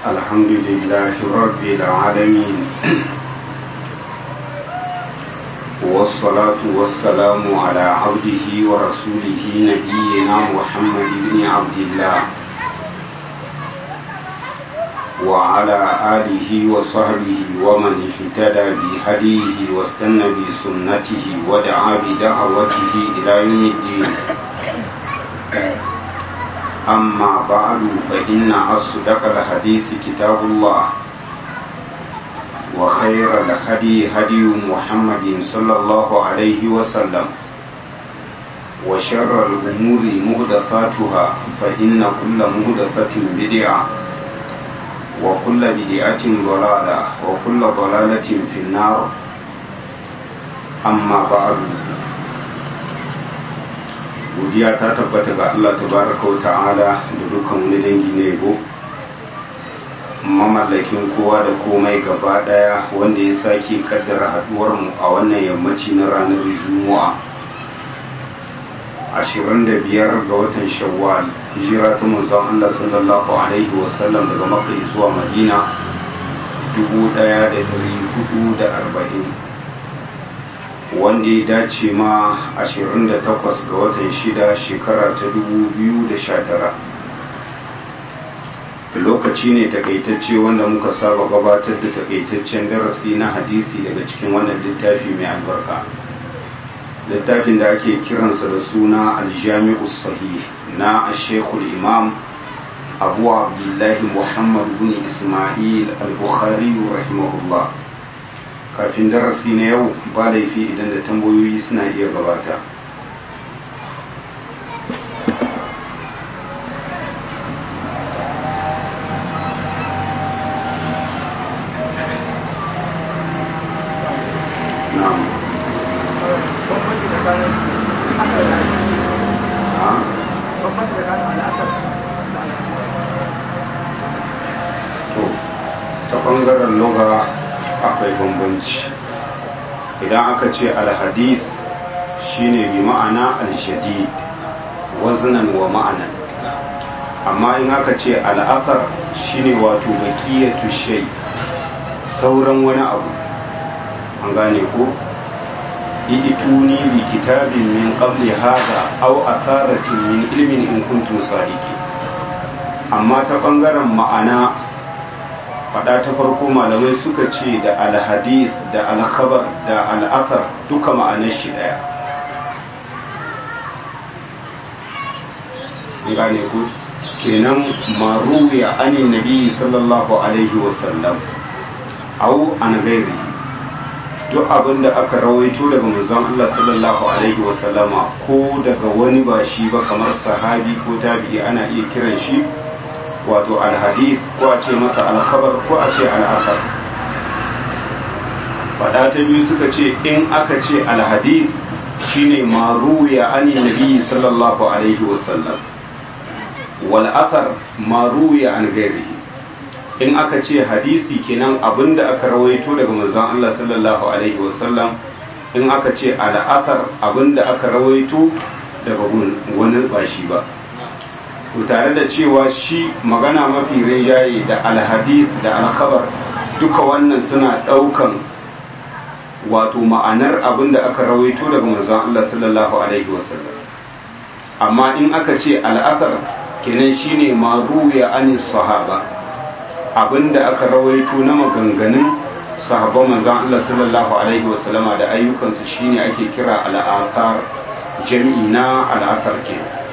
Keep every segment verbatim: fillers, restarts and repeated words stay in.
الحمد لله رب العالمين والصلاة والسلام على عبده ورسوله نبينا محمد بن عبد الله وعلى آله وصحبه ومن اهتدى بهديه واستنى بسنته ودعا بدعوته إلى يوم الدين. أما بعد فإن أصدق الحديث كتاب الله وخير الهدي هدي محمد صلى الله عليه وسلم وشر الأمور محدثاتها فإن كل محدثة بدعة وكل بدعة ضلالة وكل ضلالة في النار. أما بعد godiya ta tabbata ga Allah tabaraka wa ta'ala da dukkan wani dangi na yabo, mamallakin kowa da komai gaba daya, wanda ya sake kaddara haduwar mu a wannan yammaci na ranar Juma'a ashirin da biyar ga watan Shawwal, hijira ta manzon Allah sallallahu alaihi wasallam daga Makka zuwa Madina dubu ɗaya da ɗari hudu da arba'in, wanda ya dace ma ashirin da takwas ga watan shida shekara ta dubu biyu da sha tara. Lokaci ne takaitacce wanda muka saba gabatar da takaitaccen darasi na hadisi daga cikin wannan littafi mai albarka, littafin da ake kiransa da suna aljami'u sahih na ashekul imam abu abdullahi muhammad bin ismail al-bukhari rahimahullah. Kafin darasi na yau ba laifi idan da tambayoyi suna iya gabata. Na'am. To, ta ɓangaren lugha akwai bambanci. Idan aka ce alhadith shine bi ma'ana aljadid waznan wa ma'anan, amma in aka ce al'athar shine wato baqiyatu shay, sauran wani abu. An gane ko idituni bi kitabin min qabli hadha aw atharatin min ilmin in kuntum sadiqin. Amma ta bangaren ma'ana, fada ta farko malamai suka ce da alhadis da alkhabar da al'athar duka ma'anar shi daya. gane ku kenan maruya anin nabi sallallahu alaihi wasallam au an gairi, duk abinda aka rawaito daga manzon Allah sallallahu alaihi wasallama ko daga wani ba shi ba kamar sahabi ko tabi'i ana iya kiran shi wato alhadith ko a ce masa alkhabar ko a ce al'asar. fada ta biyu suka ce in aka ce alhadith shine maruya ani nabi sallallahu alaihi wasallam, wal athar maruya an gairihi. in aka ce hadisi kenan abinda aka rawaito daga manzon Allah sallallahu alaihi wasallam, in aka ce al'athar abinda aka rawaito daga wani ba shi ba. to tare da cewa shi magana mafi rinjaye da alhadis da alkhabar duka wannan suna daukan wato ma'anar abin da aka rawaito daga manzon Allah sallallahu alaihi wasallam. amma in aka ce al'athar kenan shine maruya anis sahaba, abinda aka rawaito na maganganun sahabban manzon Allah sallallahu alaihi wasallama da ayyukansu shine ake kira al'athar, jami'i na al'athar kenan.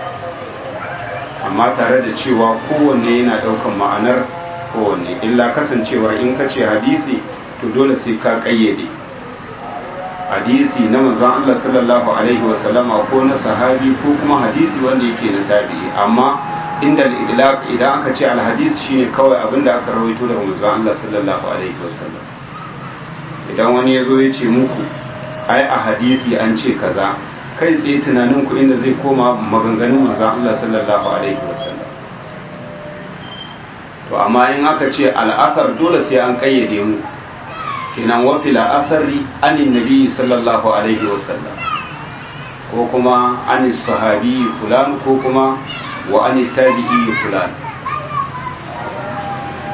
amma tare da cewa kowanne yana daukan ma'anar kowanne, illa kasancewar in ka ce hadisi to dole sai ka kayyade hadisi na manzon Allah sallallahu alaihi wasallama ko na sahabi ko kuma hadisi wanda yake na tabi'i. amma inda al-idlaq idan aka ce al-hadis shine kawai abinda aka rawaito daga manzon Allah sallallahu alaihi wasallam. idan wani yazo ya ce muku ai a hadisi an ce kaza, kai tsaye tunanin ku inda zai koma maganganun manzon Allah sallallahu alaihi wasallam. to amma in aka ce al-athar dole sai an kayyade mu, kenan wa fil athari anin nabi sallallahu alaihi wasallam, ko kuma anis sahabi fulan, ko kuma wa anis tabi'i fulan.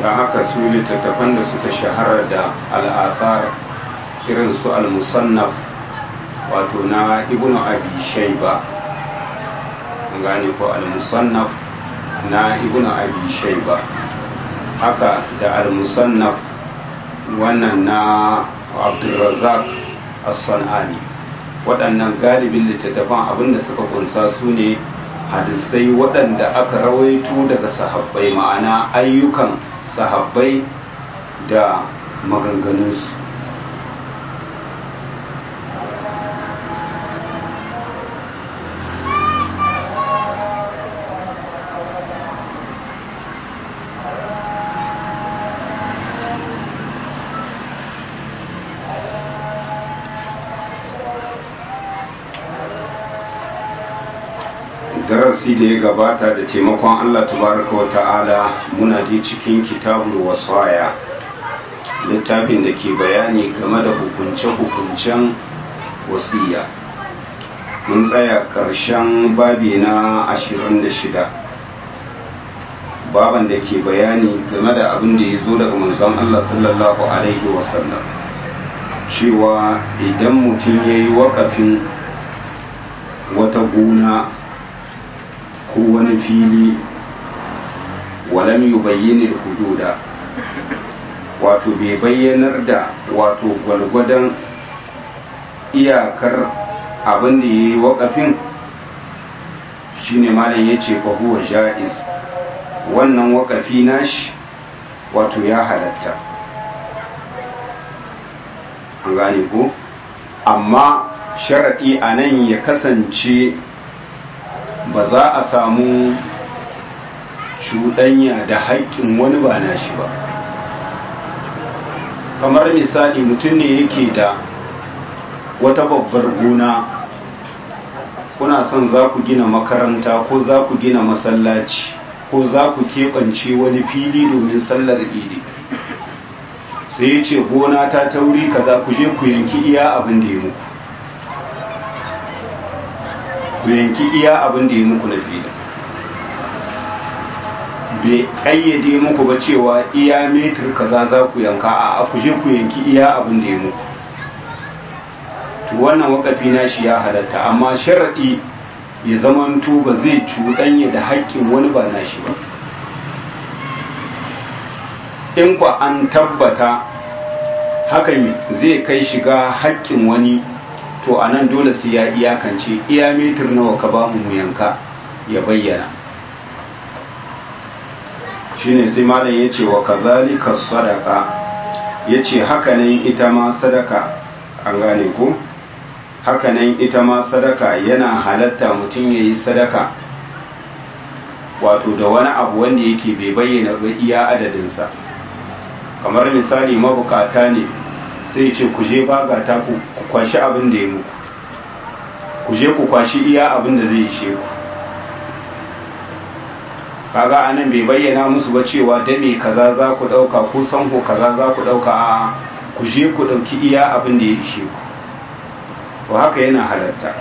don haka su littattafan da suka shahara da al'athar irin su al-musannaf wato na ibnu abi shayba gane ko al-musannaf na ibnu abi shayba haka da al-musannaf wannan na abdurrazzaq as-sanani waɗannan galibin littattafan abinda suka kunsa su ne hadisai waɗanda aka rawaito daga sahabbai ma'ana ayyukan sahabbai da maganganunsu. darasi da ya gabata da taimakon Allah tabaraka wa ta'ala muna ji cikin kitabul wasaya littafin da ke bayani game da hukunce-hukuncen wasiya mun tsaya ƙarshen babi na ashirin da shida baban da ke bayani game da abin da ya zo daga manzon Allah sallallahu alaihi wasallam cewa idan mutum ya yi waƙafin wata gona ko wani fili walam yubayyin al-hududa wato bai bayyanar da wato gwalgwadon iyakar abin da yayi wakafin shine malam yace fa huwa jaiz wannan wakafi nashi wato ya halatta an gane ko amma sharadi anan ya kasance ba za a samu cuɗanya da haƙƙin wani ba na shi ba kamar misali mutum ne yake da wata babbar gona kuna son za ku gina makaranta ko za ku gina masallaci ko za ku keɓance wani fili domin sallar idi sai ya ce gona ta tauri kaza ku je ku yanki iya abin da ya muku ku yanki iya abin da ya muku na fili bai kayyade muku ba cewa iya metir kaza za ku yanka a ku je ku yanki iya abin da ya muku to wannan wakafi na shi ya halatta amma sharadi ya zamanto ba zai cuɗanya da haƙƙin wani ba na shi ba in kwa an tabbata hakan zai kai shiga haƙƙin wani to a nan dole sai ya iyakance iya metir nawa ka ba mu yanka ya bayyana shine sai malam ya ce wa kazalika sadaka ya ce hakanan ita ma sadaka an gane ko hakanan ita ma sadaka yana halatta mutum ya yi sadaka wato da wani abu wanda yake bai bayyana ba iya adadinsa kamar misali mabukata ne sai ce ku je bagata ku kwashi abin da ya muku ku je ku kwashi iya abin da zai ishe ku kaga anan bai bayyana musu ba cewa dame kaza za ku dauka ko sanho kaza za ku dauka a ku je ku dauki iya abin da ya ishe ku to haka yana halatta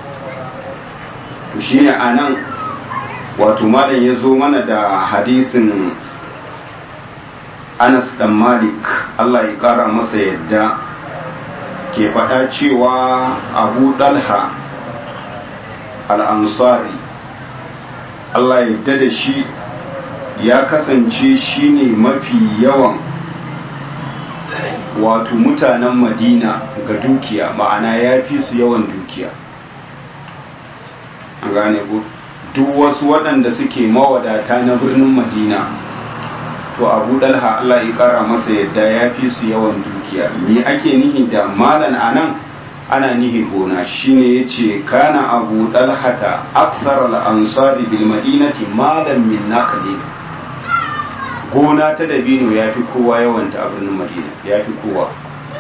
to shine anan wato malam ya zo mana da hadisin Anas dan Malik Allah ya kara masa yadda ke faɗa cewa Abu Dalha al-Ansari Allah ya yarda da shi ya kasance shine mafi yawan wato mutanen Madina ga dukiya ma'ana ya fi su yawan dukiya an gane ko duk wasu waɗanda suke mawadata na birnin Madina to Abu Dalha Allah ya kara masa yadda ya fi su yawan dukiya me ake nihi da malan anan ana nihi gona shine yace kana Abu Dalhata akthar al-ansari bil madinati malan min naqli gona ta dabino yafi kowa yawan ta a birnin Madina yafi kowa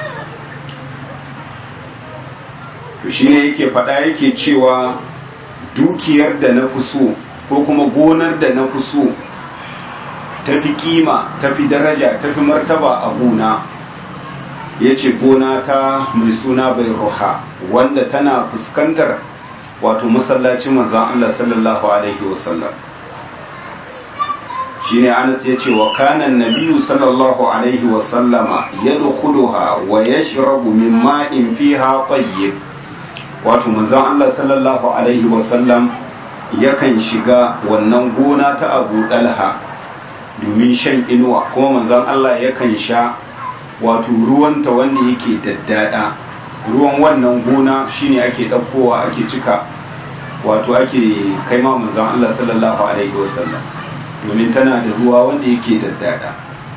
to shine yake fada yake cewa dukiyar da na fi so ko kuma gonar da na fi so tafi kima tafi daraja tafi martaba a gona ya ce gona ta mai suna bai roha wanda tana fuskantar wato masallacin manzon Allah sallallahu alaihi wasallam shine Anas ya ce wa kana nabiyyu sallallahu alaihi wa sallama yadkhuluha wa yashrabu min ma'in fiha tayyib, wato manzon Allah sallallahu alaihi wa sallam yakan shiga wannan gona ta Abu Dalha domin shan inuwa, kuma manzon Allah yakan sha wato ruwanta wanda yake daddada. Ruwan wannan gona shine ake ɗaukowa ake cika, wato ake kai ma manzon Allah sallallahu alaihi wa sallam, domin tana da ruwa wanda yake daddada.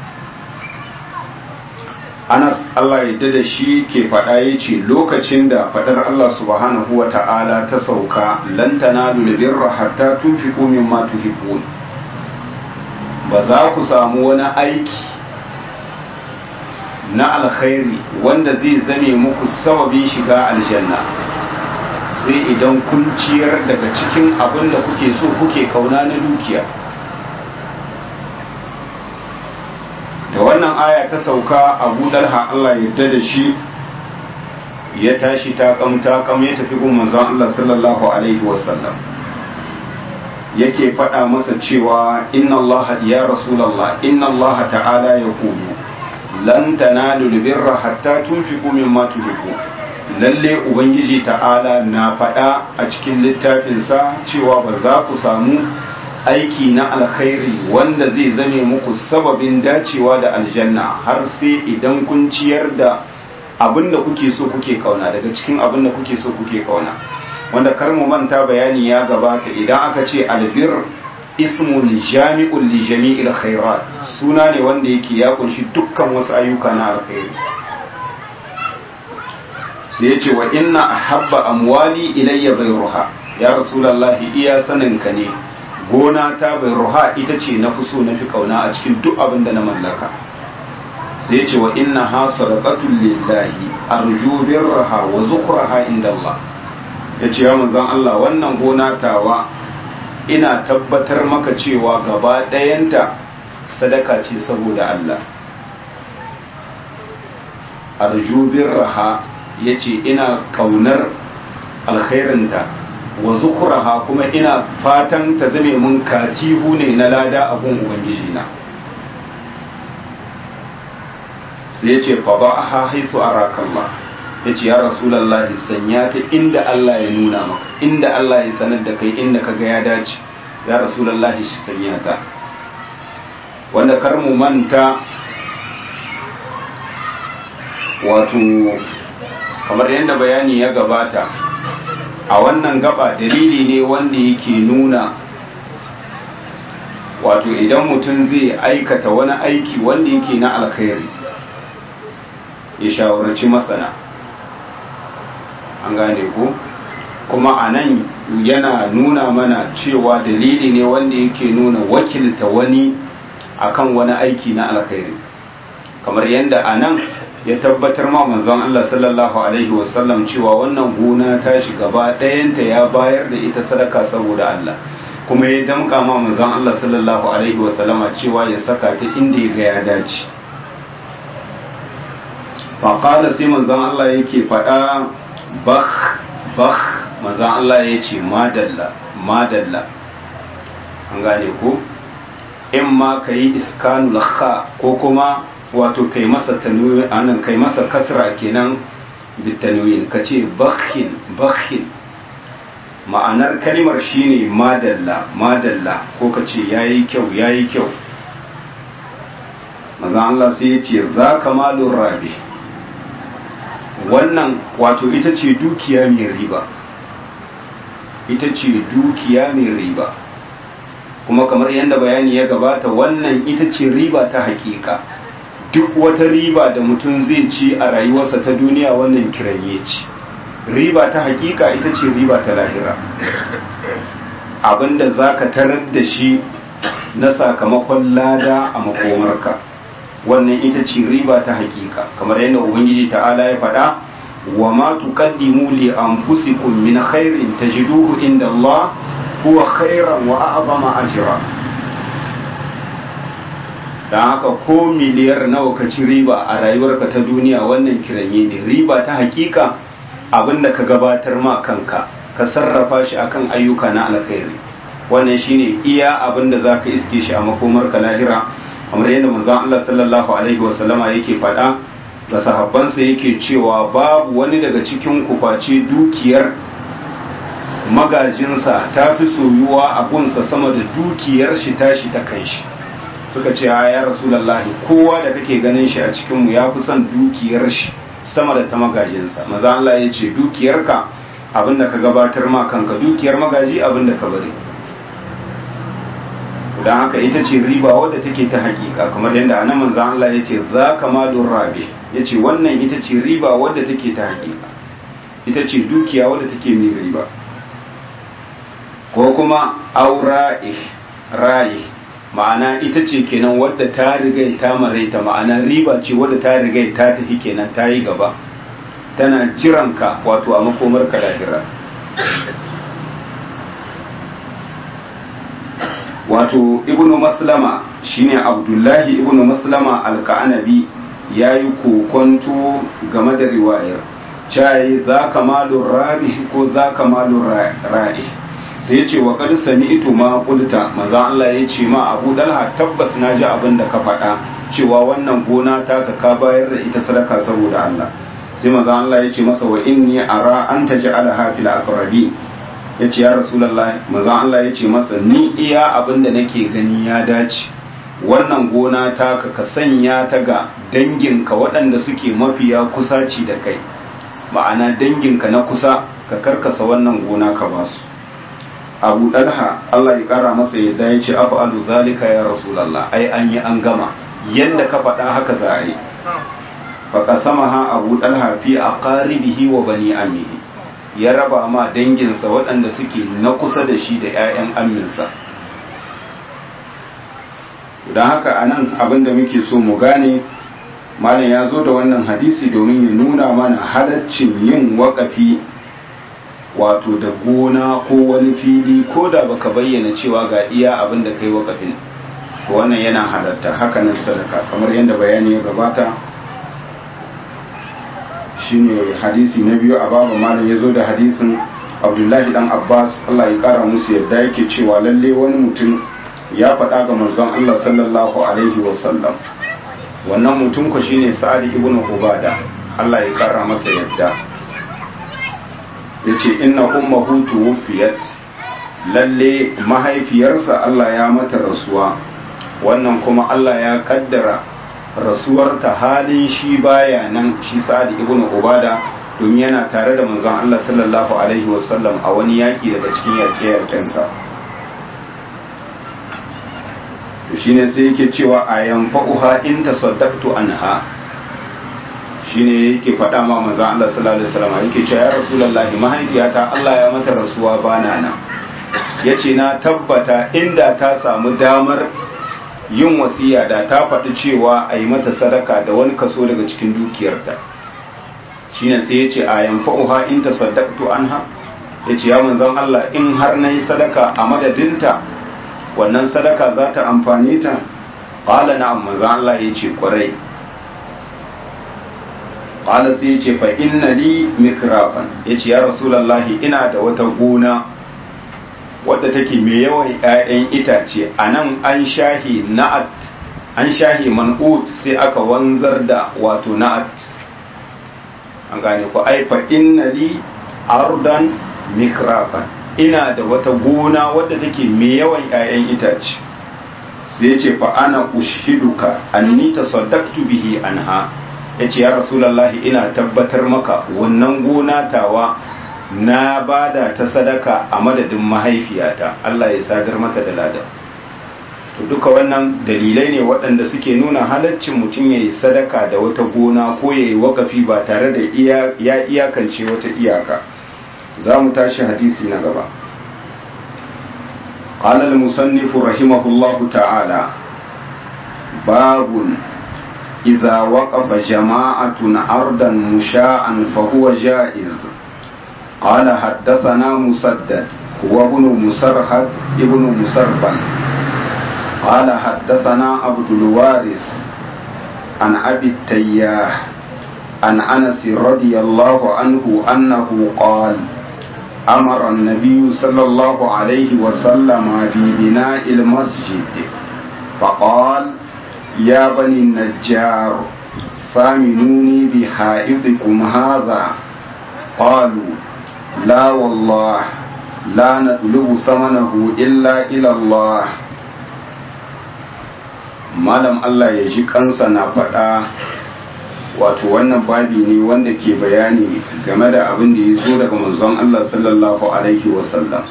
Anas Allah ya da shi ke faɗa ya ce lokacin da faɗar Allah subhanahu wa ta'ala ta sauka lan tanalu birra hatta tunfiqu mimma tuhibbun, ba za ku samu wani aiki na alkhairi wanda zai zame muku sababin shiga aljanna sai idan kun ciyar daga cikin abin da kuke so kuke kauna na dukiya. Da wannan aya ta sauka Abu Dalha Allah ya yarda da shi ya tashi takam takam ya tafi gun manzon Allah sallallahu alaihi wasallam, yake faɗa masa cewa inna Allah ya Rasulullah inna Allah ta'ala yaqulu lan tanalu albirra hatta tunfiqu mimma tuhibbu, lalle ubangiji ta'ala na faɗa a cikin littafinsa cewa ba za ku samu aiki na alkhairi wanda zai zame muku sababin dacewa da aljanna har sai idan kun ciyar da abin da kuke so kuke kauna, daga cikin abin da kuke so kuke kauna. Wanda kar mu manta bayani ya gabata, idan aka ce albir ismun jami'un li jami'il khairat, suna ne wanda yake ya kunshi dukkan wasu ayyuka na alkhairi. sai ya ce wa inna ahabba amwali ilayya bayruha, ya rasulullahi iya saninka ne gona ta bayruha ita ce na fi so na fi kauna a cikin duk abin da na mallaka. sai ya ce wa inna ha sadaqatul lillahi arju birraha wa zukraha inda Allah, ya ce ya manzon Allah wannan gona tawa ina tabbatar maka cewa gaba ɗayanta sadaka ce saboda Allah. arju birraha ya ce ina kaunar alkhairinta wa zukuraha kuma ina fatan ta zame mun katihu ne na lada abun ubangiji na. sai ya ce fa ba'aha haisu arakallah, ya ce ya rasulallahi sanya ta inda Allah ya nuna maka, inda Allah ya sanar da kai, inda kaga ya dace ya rasulallahi shi sanya ta. wanda kar mu manta wato kamar yadda bayani ya gabata a wannan gaba dalili ne wanda yake nuna wato idan mutum zai aikata wani aiki wanda yake na alkhairi ya shawarci masana, an gane ko kuma a nan yana nuna mana cewa dalili ne wanda yake nuna wakilta wani akan wani aiki na alkhairi, kamar yadda a nan ya tabbatar ma manzon Allah sallallahu alaihi wasallam cewa wannan gona ta shi gaba ɗayanta ya bayar da ita sadaka saboda Allah, kuma ya damƙa ma manzon Allah sallallahu alaihi wasallama cewa ya saka ta inda ya ga ya dace. faƙala sai manzon Allah yake faɗa bakh bakh, manzon Allah ya ce madalla madalla, an gane ko in ma ka yi iskanul kha ko kuma wato kai masa tanwin anan kai masa kasra kenan bitanwin ka ce bakhin bakhin, ma'anar kalimar shine madalla madalla ko ka ce yayi kyau yayi kyau. manzon Allah sai ya ce za kamalur rabi, wannan wato ita ce dukiya mai riba, ita ce dukiya mai riba, kuma kamar yadda bayani ya gabata wannan ita ce riba ta hakika. duk wata riba da mutum zai ci a rayuwarsa ta duniya wannan kiranye ci, riba ta hakika ita ce riba ta lahira, abinda za ka tarar da shi na sakamakon lada a makomarka, wannan ita ce riba ta hakika, kamar yadda ubangiji ta'ala ya faɗa wa ma tuqaddimu li anfusikum min khairin tajiduhu inda Allah huwa khairan wa a'zama ajra. dan haka ko miliyar nawa ka ci riba a rayuwarka ta duniya wannan kiranye ne, riba ta hakika abinda ka gabatar ma kanka ka sarrafa shi akan ayyuka na alkhairi, wannan shine iya abin da zaka iske shi a makomar ka lahira, kamar yadda manzon Allah sallallahu alaihi wasallama yake faɗa da sahabbansa yake cewa babu wani daga cikin ku face dukiyar magajinsa ta fi soyuwa a gunsa sama da dukiyar shi tashi ta kai shi. Suka ce ya rasulullahi, kowa da kake ganin shi a cikinmu ya fi son dukiyar shi sama da ta magajinsa. Maza Allah ya ce dukiyarka abinda ka gabatar ma kanka, dukiyar magaji abinda ka bari. Don haka ita ce riba wadda take ta hakika, kamar yadda anan manzan Allah ya ce za ka madun rabe, ya ce wannan ita ce riba wadda take ta hakika, ita ce dukiya wadda take mai riba. Ko kuma aura'i ra'i, ma'ana ita ce kenan wadda ta rigai ta maraita, ma'ana riba ce wadda ta rigai ta tafi kenan ta yi gaba, tana jiranka wato a makomar ka lahira. Wato ibnu maslama shine abdullahi ibnu maslama alka'anabi ya yi kokonto game da riwayar, cayi za ka malun rabi ko za ka malun ra'i, sai ya ce wa kad sami'tu ma qulta, maza Allah ya ce ma Abu Dalha tabbas na ji abin da ka faɗa cewa wannan gona ta ka ka bayar da ita sadaka saboda Allah. Sai maza Allah ya ce masa wa inni ara an taj'alaha fil aqrabi, ya ce ya Rasulullah, maza Allah ya ce masa ni iya abin da nake gani ya dace wannan gona ta ka ka sanya ta ga danginka waɗanda suke mafiya kusaci da kai, ma'ana danginka na kusa ka karkasa wannan gona ka basu. Abu Dalha Allah ya kara masa yadda ya ce af'alu zalika ya Rasulullah, ai an yi an gama yanda ka faɗa haka za a yi. Fa qasamaha Abu Dalha fi aqaribihi wa bani amihi, ya raba ma danginsa waɗanda suke na kusa da shi da 'ya'yan amminsa. Don haka anan abin da muke so mu gane, malam ya zo da wannan hadisi domin ya nuna mana halaccin yin waƙafi wato da gona ko wani fili, ko da baka bayyana cewa ga iya abin da kai wakafin, to wannan yana halatta. Hakanan sadaka, kamar yadda bayani ya gabata, shine hadisi na biyu a babu malam ya zo da hadisin Abdullahi dan Abbas Allah ya kara musu yadda yake cewa lalle wani mutum ya faɗa ga manzon Allah sallallahu alaihi wasallam. Wannan mutum ko shine Sa'ad ibn Ubada Allah ya kara masa yadda, ya ce inna ummahu tuwfiyat, lalle mahaifiyarsa Allah ya mata rasuwa, wannan kuma Allah ya kaddara rasuwarta halin shi baya nan, shi Sa'ad ibn Ubada, domin yana tare da manzon Allah sallallahu alaihi wasallam a wani yaki daga cikin yaƙe-yaƙensa. To shine sai yake cewa a yanfa'uha in tasaddaqtu anha, shine yake faɗa ma manzon Allah sallallahu alaihi wasallam, yake cewa ya rasulullahi mahaifiyata Allah ya mata rasuwa bana nan, yace na tabbata inda ta samu damar yin wasiya da ta faɗi cewa a yi mata sadaka da wani kaso daga cikin dukiyarta. Shine sai yace a yanfa'uha in tasaddaqtu anha, yace ya manzon Allah in har nayi sadaka a madadinta wannan sadaka za ta amfane ta? Qala na'am, manzon Allah yace kwarai. Qala sai yace fa inna li mikrafan, yace ya rasulullahi ina da wata gona wadda take mai yawan ƴaƴan itace, anan an shahi na'at, an shahi man'ut sai aka wanzar da wato na'at, an gane ko ai fa inna li ardan mikrafan, ina da wata gona wadda take mai yawan ƴaƴan itace. Sai yace fa ana ushiduka anni tasaddaqtu bihi anha, ya ce ya rasulallahi ina tabbatar maka wannan gona tawa na bada ta sadaka a madadin mahaifiyata, Allah ya sadar mata da lada. To duka wannan dalilai ne waɗanda suke nuna halaccin mutum ya yi sadaka da wata gona ko ya yi wakafi ba tare da iya, ya iyakance wata iyaka. Za mu tashi hadisi na gaba. قال المصنف رحمه الله تعالى باب إذا وقف جماعة أرضا مشاء فهو جائز. قال حدثنا مسدد هو ابن مسرهد ابن مسربل قال حدثنا عبد الوارث عن أبي التياح عن أنس رضي الله عنه أنه قال أمر النبي صلى الله عليه وسلم ببناء المسجد فقال يا بني النجار ثامنوني بحائطكم هذا قالوا لا والله لا نطلب ثمنه إلا إلى الله. malam Allah ya ji kansa na faɗa wato wannan babi ne wanda ke bayani game da abin da ya zo daga manzon Allah sallallahu alaihi wasallam.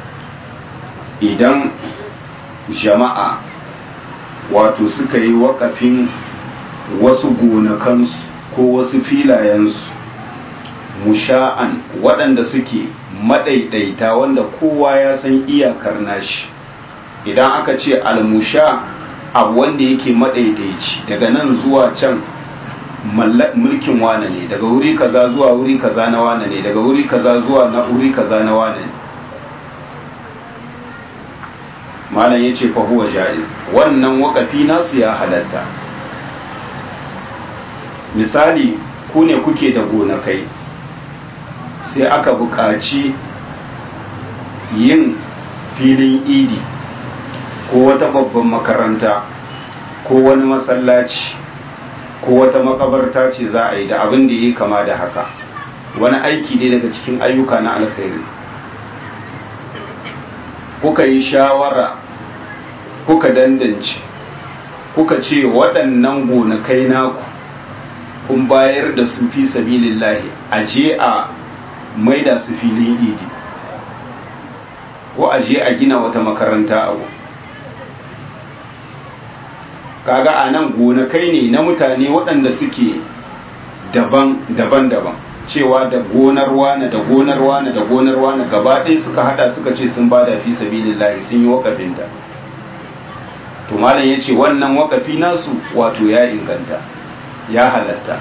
Idan jama'a wato suka yi waƙafin wasu gonakansu ko wasu filayensu musha'an waɗanda suke maɗaiɗaita wanda kowa ya san iyakar nashi, idan aka ce almusha abu wanda yake maɗaiɗaici daga nan zuwa can mulkin wane ne, daga wuri kaza zuwa wuri kaza na wane ne, daga wuri kaza zuwa na wuri kaza na wane ne. malam ya ce fahuwa ja'iz, wannan waƙafi nasu ya halatta. Misali ku ne kuke da gonakai sai aka buƙaci yin filin idi ko wata babban makaranta ko wani masallaci ko wata makabarta ce za a yi da abin da ya kama da haka, wani aiki ne daga cikin ayyuka na alkhairi. Kuka yi shawara, kuka dandance, kuka ce waɗannan gonakai naku kun bayar da su fi sabilillahi, a je a maida su filin idi ko a je a gina wata makaranta abu. Kaga a nan gonakai ne na mutane waɗanda suke daban-daban, cewa da gonar wane da gonar wane da gonar wane gaba ɗaya suka hada suka ce sun bada fi sabilillahi, sun yi waƙafin ta. To malam yace wannan waƙafi nasu wato ya inganta, ya halatta.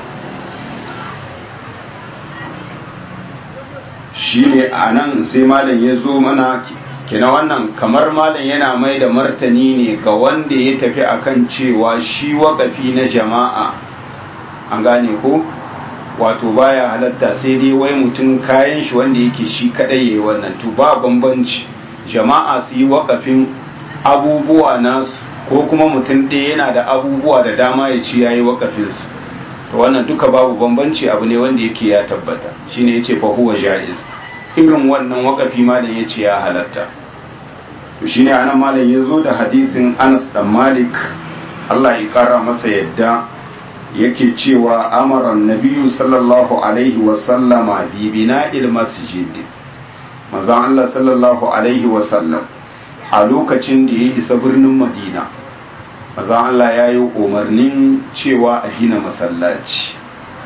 Shi ne a nan sai malam ya zo mana kina wannan kamar malam yana mai da martani ne ga wanda ya tafi akan cewa shi waƙafi na jama'a, an gane ko wato baya halatta, sai dai wai mutum kayan shi wanda yake shi kadai yayi wannan. To ba bambanci jama'a su yi waƙafin abubuwa nasu ko kuma mutum ɗaya yana da abubuwa da dama ya ci yayi waƙafin su, to wannan duka babu bambanci, abu ne wanda yake ya tabbata. Shine yace fa huwa jaiz, irin wannan waƙafi malam yace ya halatta. To shine anan malam yazo da hadisin Anas dan Malik Allah ya kara masa yadda yake cewa amara nabiyyu sallallahu alaihi wa sallama bi bina'il masjid. Manzon Allah sallallahu alaihi wa sallam a lokacin da ya isa birnin Madina, manzon Allah ya yi umarnin cewa a gina masallaci,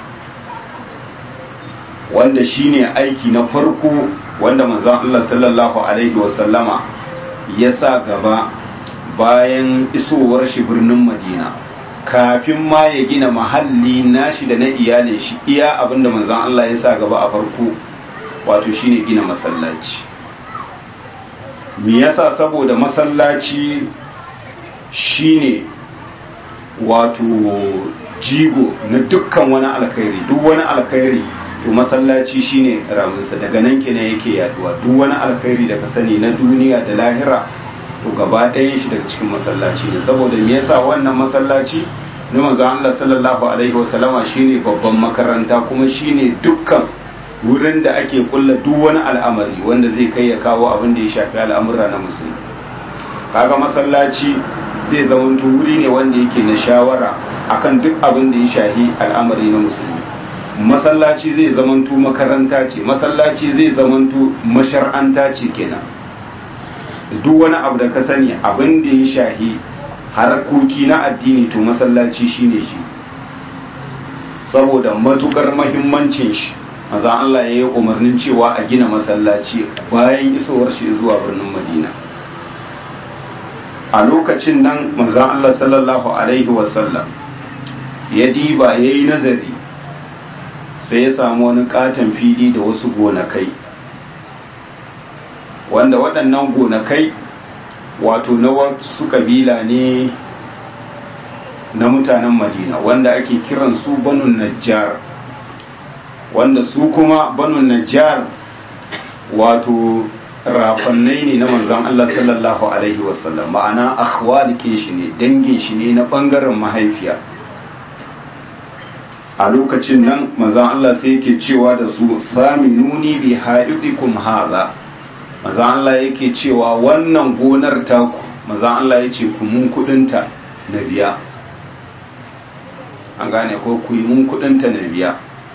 wanda shine aiki na farko wanda manzon Allah sallallahu alaihi wa sallama ya sa gaba bayan isowar shi birnin Madina. Kafin ma ya gina mahalli nashi da na iyalin shi, iya abinda manzon Allah ya sa gaba a farko wato shine gina masallaci. Me yasa? Saboda masallaci shine wato jigo na dukkan wani alkhairi, duk wani alkhairi to masallaci shine raminsa, daga nan kenan yake yaduwa. Duk wani alkhairi da ka sani na duniya da lahira to gaba ɗayan shi daga cikin masallaci ne. Saboda me yasa? Wannan masallaci na manzo Allah sallallahu alaihi wasallama shine babban makaranta, kuma shine dukkan wurin da ake kulla duk wani al'amari wanda zai kai ya kawo abin da ya shafi al'amura na musulmi. Kaga masallaci zai zamanto wuri ne wanda yake na shawara akan duk abin da ya shafi al'amari na musulmi. Masallaci zai zamanto makaranta ce, masallaci zai zamanto mashar'anta ce kenan. Duk wani abu da ka sani abin da ya shahi harkoki na addini to masallaci shine shi, saboda matukar mahimmancin shi manzon Allah ya yi umarnin cewa a gina masallaci bayan isowar shi zuwa birnin Madina. A lokacin nan manzon Allah sallallahu alaihi wasallam ya diba ya yi nazari, sai ya samu wani katon fili da wasu gonakai, wanda waɗannan gonakai wato na wasu kabila ne na mutanen Madina wanda ake kiran su Banu Najjar, wanda su kuma Banu Najjar wato rafannai ne na manzon Allah sallallahu alaihi wasallam, ma'ana akhwalikin shi ne, dangin shi ne na bangaren mahaifiya. A lokacin nan manzon Allah sai yake cewa da su saminuni bi haidikum hadha, manzon Allah yake cewa wannan gonar taku, manzon Allah yace ku mun kudinta na biya, an gane ko ku yi mun kudinta na biya.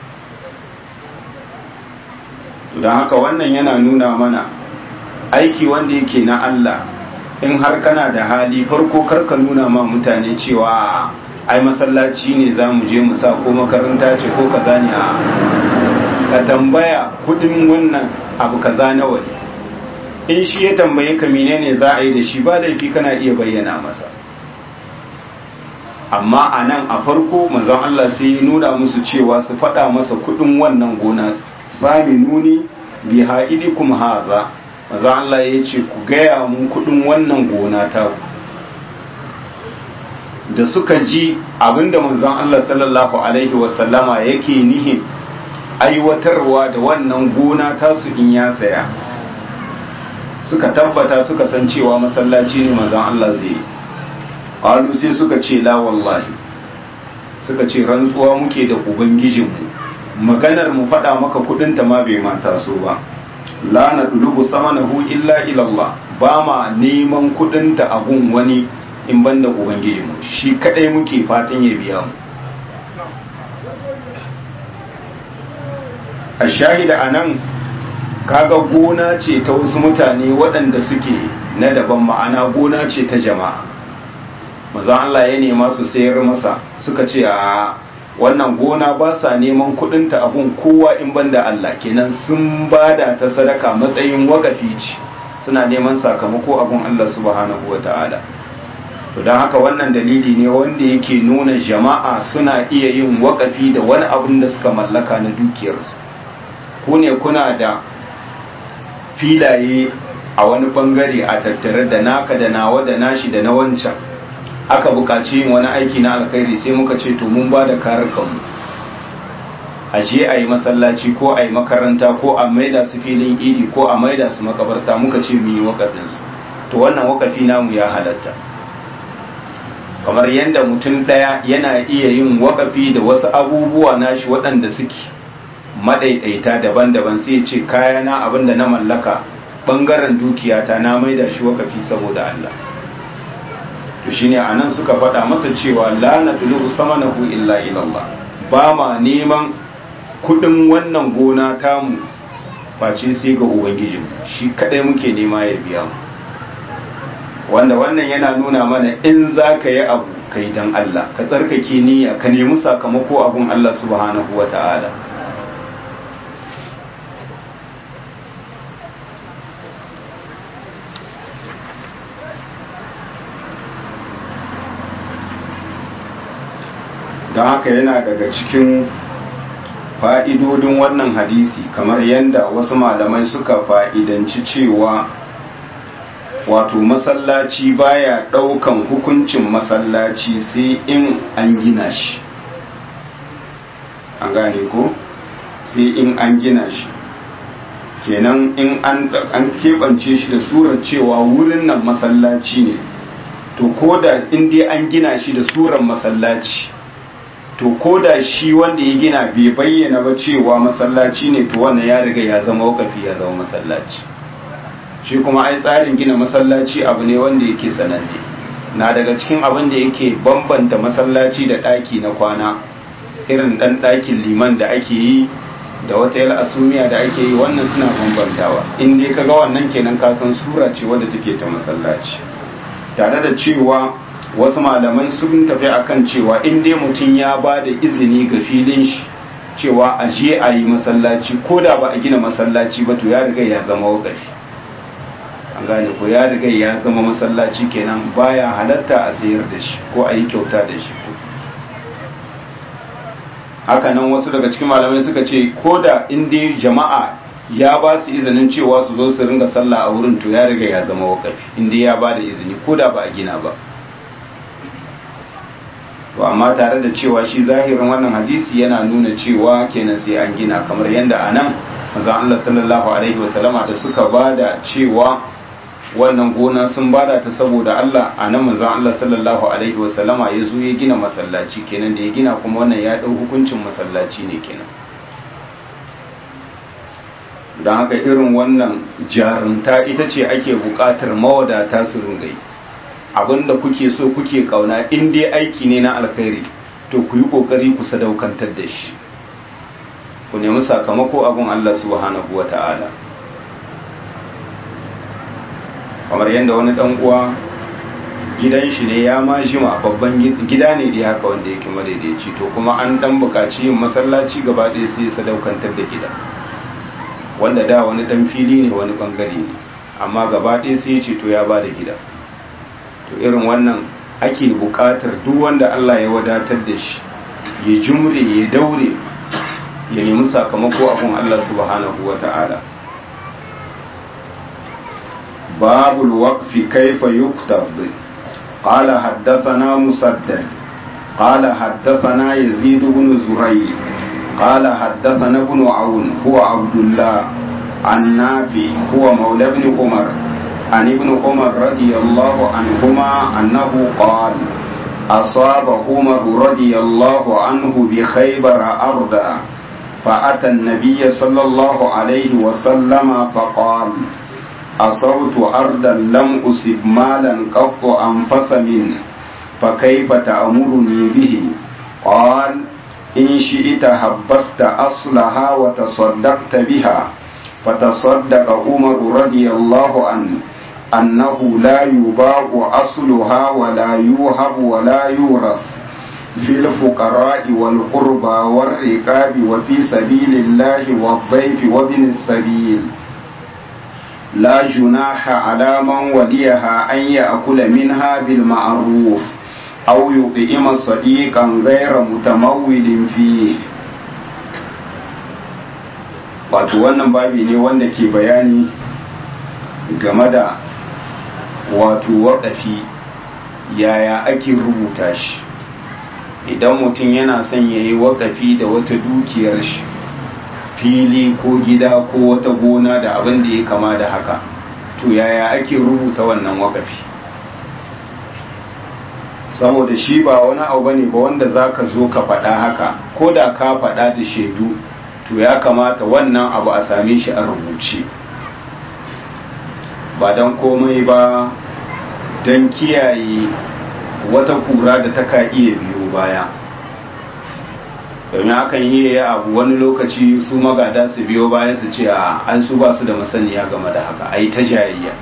don haka wannan yana nuna mana aiki wanda yake na Allah, in har kana da hali farko karka nuna ma mutane cewa ai masallaci ne za mu je mu sa ko makaranta ce ko kaza ne, a ka tambaya kudin wannan abu kaza nawa ne, in shi ya tambaye ka menene za a yi da shi ba laifi kana iya bayyana masa. amma a nan a farko manzon Allah sai ya nuna musu cewa su faɗa masa kudin wannan gona, sami nuni bi ha'idikum haza, manzon Allah ya ce ku gaya mun kudin wannan gona ta ku. Da suka ji abinda manzon Allah sallallahu alaihi wasallama yake nihin aiwatarwa da wannan gona tasu in ya saya, suka tabbata suka san cewa masallaci ne manzon Allah zai yi. Qalu sai suka ce la wallahi, suka ce rantsuwa muke da ubangijinmu, maganar mu faɗa maka kudin ta ma bai mata so ba, la nadlubu samanahu illa ila Allah, ba ma neman kudin ta a gun wani in banda ubangijinmu, shi kadai muke fatan ya biya mu. A shahida anan kaga gona ce ta wasu mutane waɗanda suke na daban, ma'ana gona ce ta jama'a. Manzon Allah ya nema su sayar masa, suka ce a wannan gona ba sa neman kudinta abun kowa in banda Allah, kenan sun bada ta sadaka matsayin wakafi ce, suna neman sakamako abun Allah subhanahu wata'ala. to don haka wannan dalili ne wanda yake nuna jama'a suna iya yin wakafi da wani abun da suka mallaka na dukiyarsu. ku ne kuna da filaye a wani bangare a tattare da naka da nawa da nashi da na wancan, aka buƙaci yin wani aiki na alkhairi sai muka ce to mun ba da karukanmu a je a yi masallaci ko a yi makaranta ko a maida su filin idi ko a maida su makabarta, muka ce mu yi wakafinsu, to wannan wakafi namu ya halatta. kamar yadda mutum ɗaya yana iya yin wakafi da wasu abubuwa nashi waɗanda suke madaidaita daban-daban, sai ce kayana abinda na mallaka ɓangaren dukiyata na maida shi wakafi saboda Allah. to shine anan suka faɗa masa cewa la nadlu samanahu illa ila Allah, ba ma neman kudin wannan gona tamu face sai ga ubangiji, shi kadai muke nema ya biya mu. wanda wannan yana nuna mana in za ka yi abu kai dan Allah, ka tsarkake niyya, ka nemi sakamako abun Allah subhanahu wata'ala. don haka yana daga cikin fa'idodin wannan hadisi, kamar yadda wasu malamai suka fa'idanci cewa wato masallaci baya ɗaukan hukuncin masallaci sai in an gina shi, an gane ko sai in an gina shi, kenan in an keɓance shi da surar cewa wurin nan masallaci ne, to ko da in dai an gina shi da surar masallaci, to ko da shi wanda ya gina bai bayyana ba cewa masallaci ne, to wannan ya riga ya zama wakafi, ya zama masallaci. shi kuma ai tsarin gina masallaci abu ne wanda yake sananne, na daga cikin abin da yake bambanta masallaci da ɗaki na kwana, irin ɗan ɗakin liman da ake yi da wata yal asumiya da ake yi, wannan suna bambantawa. in dai kaga wannan kenan ka san sura ce wadda take ta masallaci, tare da cewa wasu malamai sun tafi akan cewa in dai mutum ya ba da izini ga filin shi cewa a je a yi masallaci, ko da ba a gina masallaci ba, to ya riga ya zama wakafi, an gane ko ya riga ya zama masallaci, kenan baya halatta a sayar da shi ko a yi kyauta da shi. haka nan wasu daga cikin malamai suka ce ko da in dai jama'a ya ba su izinin cewa su zo su ringa sallah a wurin, to ya riga ya zama wakafi in dai ya ba da izini ko da ba a gina ba. to amma tare da cewa shi zahirin wannan hadisi yana nuna cewa kenan sai an gina, kamar yadda a nan manzon Allah sallallahu alaihi wasallama da suka bada cewa wannan gona sun bada ta saboda Allah, a nan manzon Allah sallallahu alaihi wasallama ya zo ya gina masallaci kenan, da ya gina kuma wannan ya dau hukuncin masallaci ne kenan. don haka irin wannan jarumta ita ce ake buƙatar mawadata su ringai, abinda kuke so kuke kauna in dai aiki ne na alkhairi to ku yi kokari ku sadaukantar da shi, ku nemi sakamako abun Allah subhanahu wata'ala. kamar yadda wani dan uwa gidan shi ne ya ma jima babban gida ne da haka wanda yake madaidaici, to kuma an dan bukaci yin masallaci gaba ɗaya sai sadaukantar da gida, wanda da wani dan fili ne wani bangare ne, amma gaba ɗaya sai ya ce to ya ba da gida. To irin wannan ake bukatar duk wanda Allah ya wadatar da shi ya jumre ya daure ya nemi sakamako abun Allah subhanahu wata'ala. babul waqfi kaifa yuktab. قال حدثنا مسدد قال حدثنا يزيد بن زريع قال حدثنا ابن عون هو عبد الله عن نافع هو مولى ابن عمر عن ابن عمر رضي الله عنهما أنه قال أصاب عمر رضي الله عنه بخيبر أرضا فأتى النبي صلى الله عليه وسلم فقال أصبت أرضا لم أصب مالا قط أنفس منه فكيف تأمرني به؟ قال إن شئت حبست أصلها وتصدقت بها. فتصدق عمر رضي الله عنه أنه لا يباع أصلها ولا يوهب ولا يورث في الفقراء والقربى والرقاب وفي سبيل الله والضيف وابن السبيل. لا جناح على من وليها أن يأكل منها بالمعروف أو يطعم صديقا غير متمول فيه. wato wannan babi ne wanda ke bayani game da wato waƙafi, yaya ake rubuta shi. idan mutum yana son ya yi waƙafi da wata dukiyar shi, fili ko gida ko wata gona da abin da ya kama da haka, to yaya ake rubuta wannan waƙafi? saboda shi ba wani abu bane ba wanda zaka zo ka faɗa haka, ko da ka faɗa da shaidu to ya kamata wannan abu a same shi a rubuce, ba don komai ba don kiyaye wata kura da ta ka iya biyo baya. domin akan yi ya abu wani lokaci su magada su biyo baya su ce a an su ba su da masaniya game da haka, a yi ta jayayya.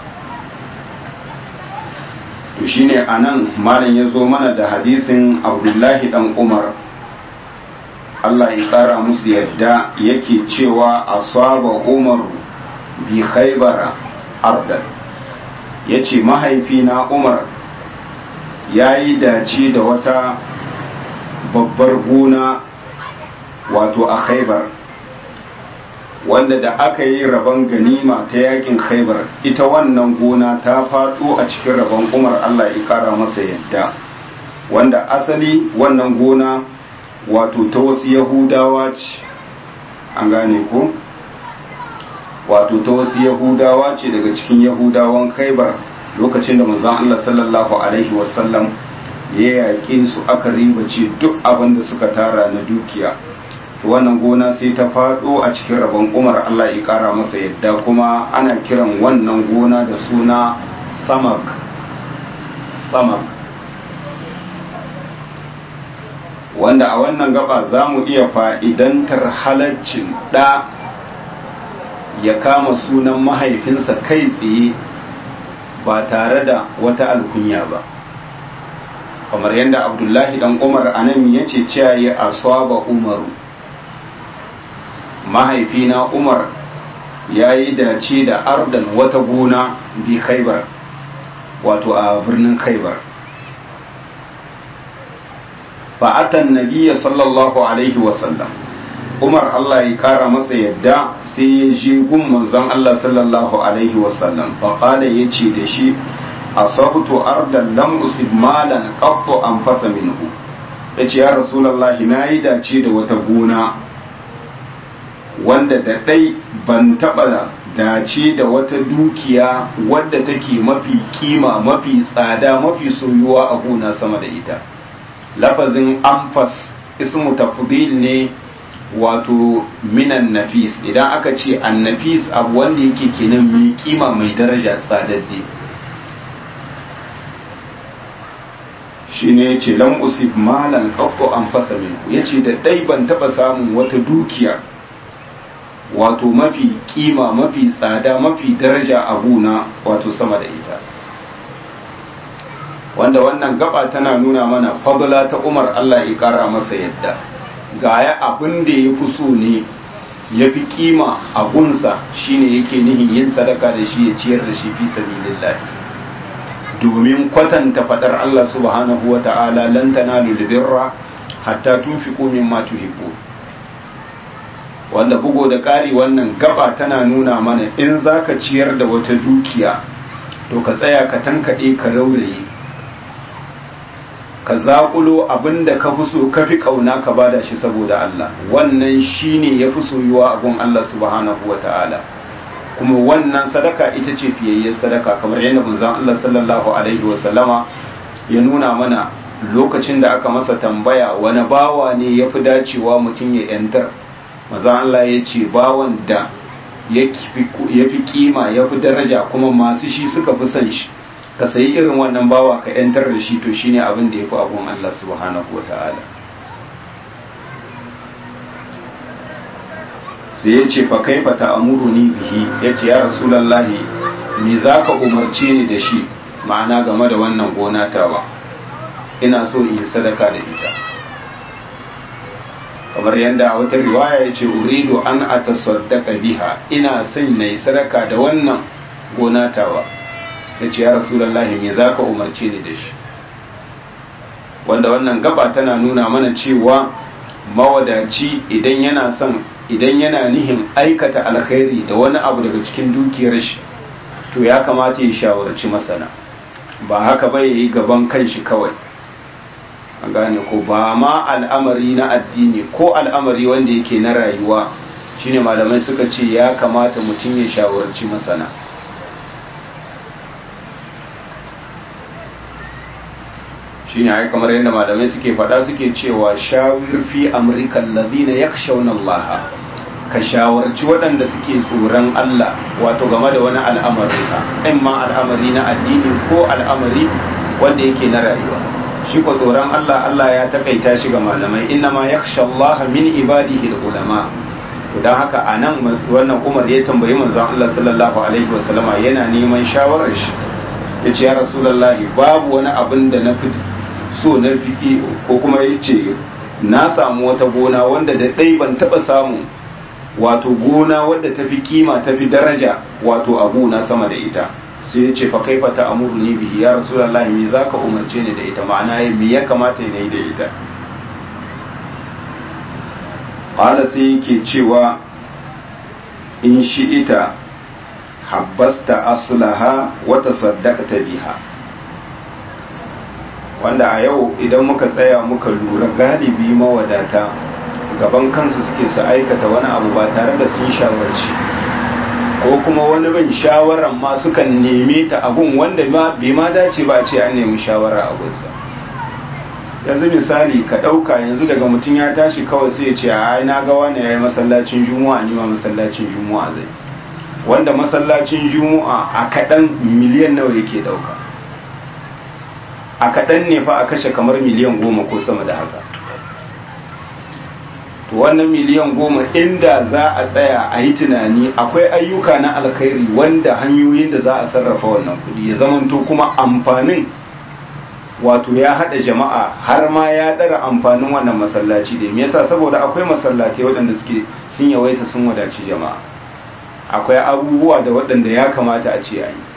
to shine anan malam ya zo mana da hadisin Abdullahi dan Umar, Allah ya kara musu yadda, yake cewa asaba Umar bi Khaybara ardan, yace mahaifina Umar yayi dace da wata babbar gona wato a Khaybar, wanda da aka yi rabon ganima ta yakin Khaybar, ita wannan gona ta faɗo a cikin rabon Umar, Allah ya kara masa yadda, wanda asali wannan gona wato ta wasu Yahudawa ce, an gane ko? wato ta wasu Yahudawa ce daga cikin Yahudawan Khaybar, lokacin da manzon Allah sallallahu alaihi wasallam ya yaƙe su, aka ribace duk abin da suka tara na dukiya. to wannan gona sai ta faɗo a cikin rabon Umar, Allah ya ƙara masa yadda, kuma ana kiran wannan gona da suna Samak. Samak, wanda a wannan gaba za mu iya fa'idantar halaccin ɗa ya kama sunan mahaifinsa kai tsaye ba tare da wata alkunya ba, kamar yadda Abdullahi dan Umar anan ya ce cewa ya asaba Umaru, mahaifina Umar ya yi dace da ardan wata gona bi Khaybar, wato a birnin Khaybar. fa'atan nabiya sallallahu alaihi wasallam, Umar Allah ya kara masa yadda sai ya je gun manzon Allah sallallahu alaihi wasallam, faƙala ya ce da shi asabtu ardan lam usib malan qattu anfasa minhu, yace ya rasulullahi na yi dace da wata gona wanda da ɗai ban taɓa dace da wata dukiya wadda take mafi kima mafi tsada mafi soyuwa a gona sama da ita. Lafazin anfas ismu tafdil ne wato minan nafis, idan aka ce an nafis abu wanda yake kenan mai kima mai daraja tsadadde. shi ne ya ce lam usif malan qattu an fasa minku, ya ce da ɗai ban taɓa samun wata dukiya wato mafi kima mafi tsada mafi daraja a gona wato sama da ita. Wanda wannan gaba tana nuna mana fadla ta Umar Allah ya kara masa yadda gaya abin da ya fi so ne ya fi kima a gunsa shine yake nihin yin sadaka da shi ya ciyar da shi fi sabilillah, domin kwatanta fadar Allah subhanahu wa ta'ala lan tanalu birra hatta tunfiqu mimma tuhibbu. Wanda bugo da ƙari wannan gaba tana nuna mana in zaka ciyar da wata dukiya to ka tsaya ka tankaɗe ka rauraye ka zaƙulo abinda ka fi so ka fi ƙauna ka bada shi saboda Allah, wannan shine ya fi soyuwa a gun Allah subhanahu wa ta'ala. Kuma wannan sadaka ita ce fiyayyar sadaka, kamar yadda manzon Allah sallallahu alaihi wa sallama ya nuna mana lokacin da aka masa tambaya wani bawa ne ya fi dacewa mutum ya yantar. Manzon Allah ya ce bawan da ya fi kima ya fi daraja kuma masu shi suka fi son shi, ka sayi irin wannan bawa ka yantar da shi, to shine abin da ya fi abun Allah subhanahu wa ta'ala. Sai ya ce fa kaifa ta'muruni bihi, ya ce ya rasulallahi me za ka umarce ni da shi, ma'ana game da wannan gona ta ba ina so in yi sadaka da ita. Kamar yadda a wata riwaya ya ce uridu an atasaddaqa biha, ina son na yi sadaka da wannan gona ta ba. Ya ce ya rasulallahi me za ka umarce ni da shi. Wanda wannan gaba tana nuna mana cewa mawadaci idan yana son idan yana nihin aikata alkhairi da wani abu daga cikin dukiyar shi to ya kamata ya shawarci masana, ba haka ba yayi gaban kanshi kawai. An gane ko ba ma al'amari na addini ko al'amari wanda yake na rayuwa, shine malamai suka ce ya kamata mutum ya shawarci masana. shine ai kamar yadda malamai suke faɗa suke cewa shawir fi amrika alladhina yakhshawna Allah, ka shawarci waɗanda suke tsoron Allah wato game da wani al'amari in ma al'amari na addini ko al'amari wanda yake na rayuwa. Shi ko tsoron Allah Allah ya takaita shi ga malamai, inna ma yakhsha Allah min ibadihi al-ulama. Dan haka anan wannan Umar ya tambayi manzon Allah sallallahu alaihi wasallama yana neman shawarar shi, yace ya rasulullahi babu wani abin da na fi so na fi ko kuma yace na samu wata gona wanda da dai ban taba samu wato gona wadda ta fi kima ta fi daraja wato a gona sama da ita. Sai ya ce fa kaifa ta'muruni bihi ya rasulullahi me zaka umarce ni da ita, ma'ana me ya kamata ne yi da ita. Qala sai yake cewa in shi'ita habbasta aslaha wa tasaddaqta biha. Wanda a yau idan muka tsaya muka lura galibi mawadata gaban kansu suke su aikata wani abu ba tare da sun shawarci, ko kuma wani bin shawaran ma sukan neme ta abun wanda bai ma dace ba ce an nemi shawara a gunsa. Yanzu misali ka ɗauka yanzu daga mutum ya tashi kawai sai ya ce a na ga wani ya yi masallacin juma'a ni ma masallacin juma'a zai, wanda masallacin juma'a a kaɗan miliyan nawa yake ɗauka, a kaɗan ne fa a kashe kamar miliyan goma ko sama da haka. To wannan miliyan goma inda za a tsaya a yi tunani akwai ayyuka na alkhairi wanda hanyoyin da za a sarrafa wannan kudi ya zamanto kuma amfanin wato ya hada jama'a har ma ya dara amfanin wannan masallaci da me yasa saboda akwai masallatai waɗanda suke sun yawaita sun wadaci jama'a, akwai abubuwa da waɗanda ya kamata a ce a yi.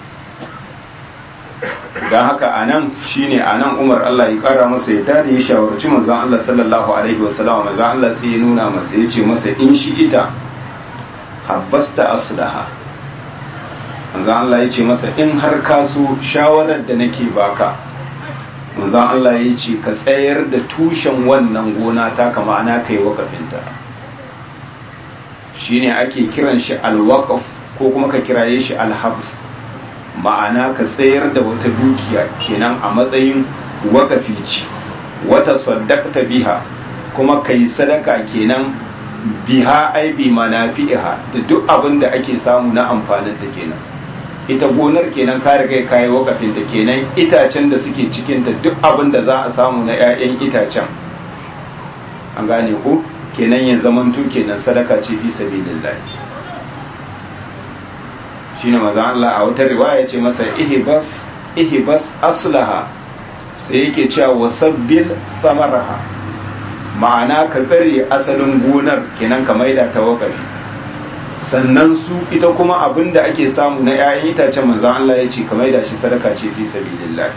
don haka a nan shi ne a nan Umar Allah ya kara masa ya dare ya shawarci manzan Allah sallallahu alaihi wasallam, manzan Allah sai ya nuna masa ya ce masa in shi ita habbasta aslaha, manzan Allah ya ce masa in har ka so shawarar da nake baka, manzan Allah ya ce ka tsayar da tushen wannan gona ta kama ana kai wakafinta. shine ake kiran shi alwaqf ko kuma ka kiraye shi alhabs, ma'ana ka tsayar da wata dukiya kenan a matsayin wakafi ce, wata saddaqta biha kuma kai sadaka kenan biha ai bi manafi'iha da duk abin da ake samu na amfanin ta kenan. Ita gonar kenan ka riga kai wakafin ta kenan, itacen da suke cikin ta duk abin da za a samu na 'ya'yan itacen, an gane ko kenan ya zamanto kenan sadaka ce fi sabilillah. shine manzo Allah a wata riwaya ce masa ihbas ihbas aslaha, sai yake cewa wasabbil samaraha, ma'ana ka tsare asalin gonar kenan ka maida ta wakafi, sannan su ita kuma abinda ake samu na 'ya'yan itacen manzo Allah ya ce ka maida shi sadaka ce fi sabilillah.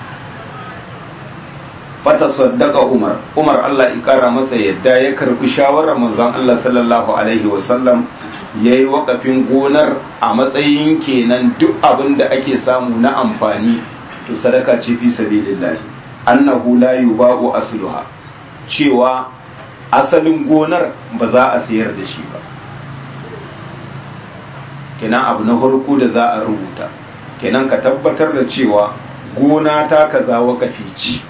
fata saddaka Umar Umar Allah ya kara masa yadda ya karbi shawarar manzon Allah sallallahu alaihi wasallam yayi wakafin gonar a matsayin kenan duk abin da ake samu na amfani to sadaka ce fi sabilillah. Annahu la yuba'u asluha, cewa asalin gonar ba za a sayar da shi ba, kenan abu na farko da za a rubuta kenan ka tabbatar da cewa gona ta kaza wakafi ce,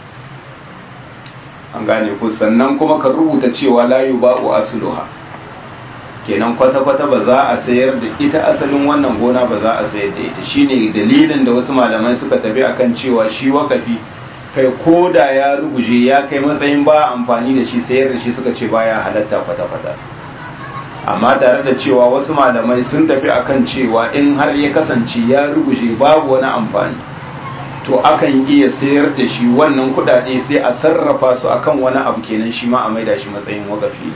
an gane ku, sannan kuma ka rubuta cewa la yuba'u asluha, kenan kwata-kwata ba za a sayar da ita asalin wannan gona ba za a sayar da ita. Shine dalilin da wasu malamai suka tafi akan cewa shi wakafi kai ko da ya ruguje ya kai matsayin ba amfani da shi, sayar da shi suka ce baya halatta kwata-kwata. Amma tare da cewa wasu malamai sun tafi akan cewa in har ya kasance ya ruguje babu wani amfani, to akan iya sayar da shi, wannan kudade sai a sarrafa su akan wani abu kenan shi ma a maida shi matsayin wakafi.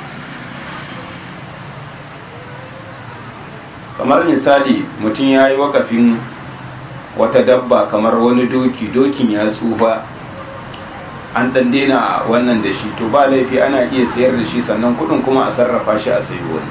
Kamar misali mutum ya yi wakafin wata dabba kamar wani doki, dokin ya tsufa an dan daina wannan da shi, to ba laifi ana iya sayar da shi sannan kudin kuma a sarrafa shi a sayi wani.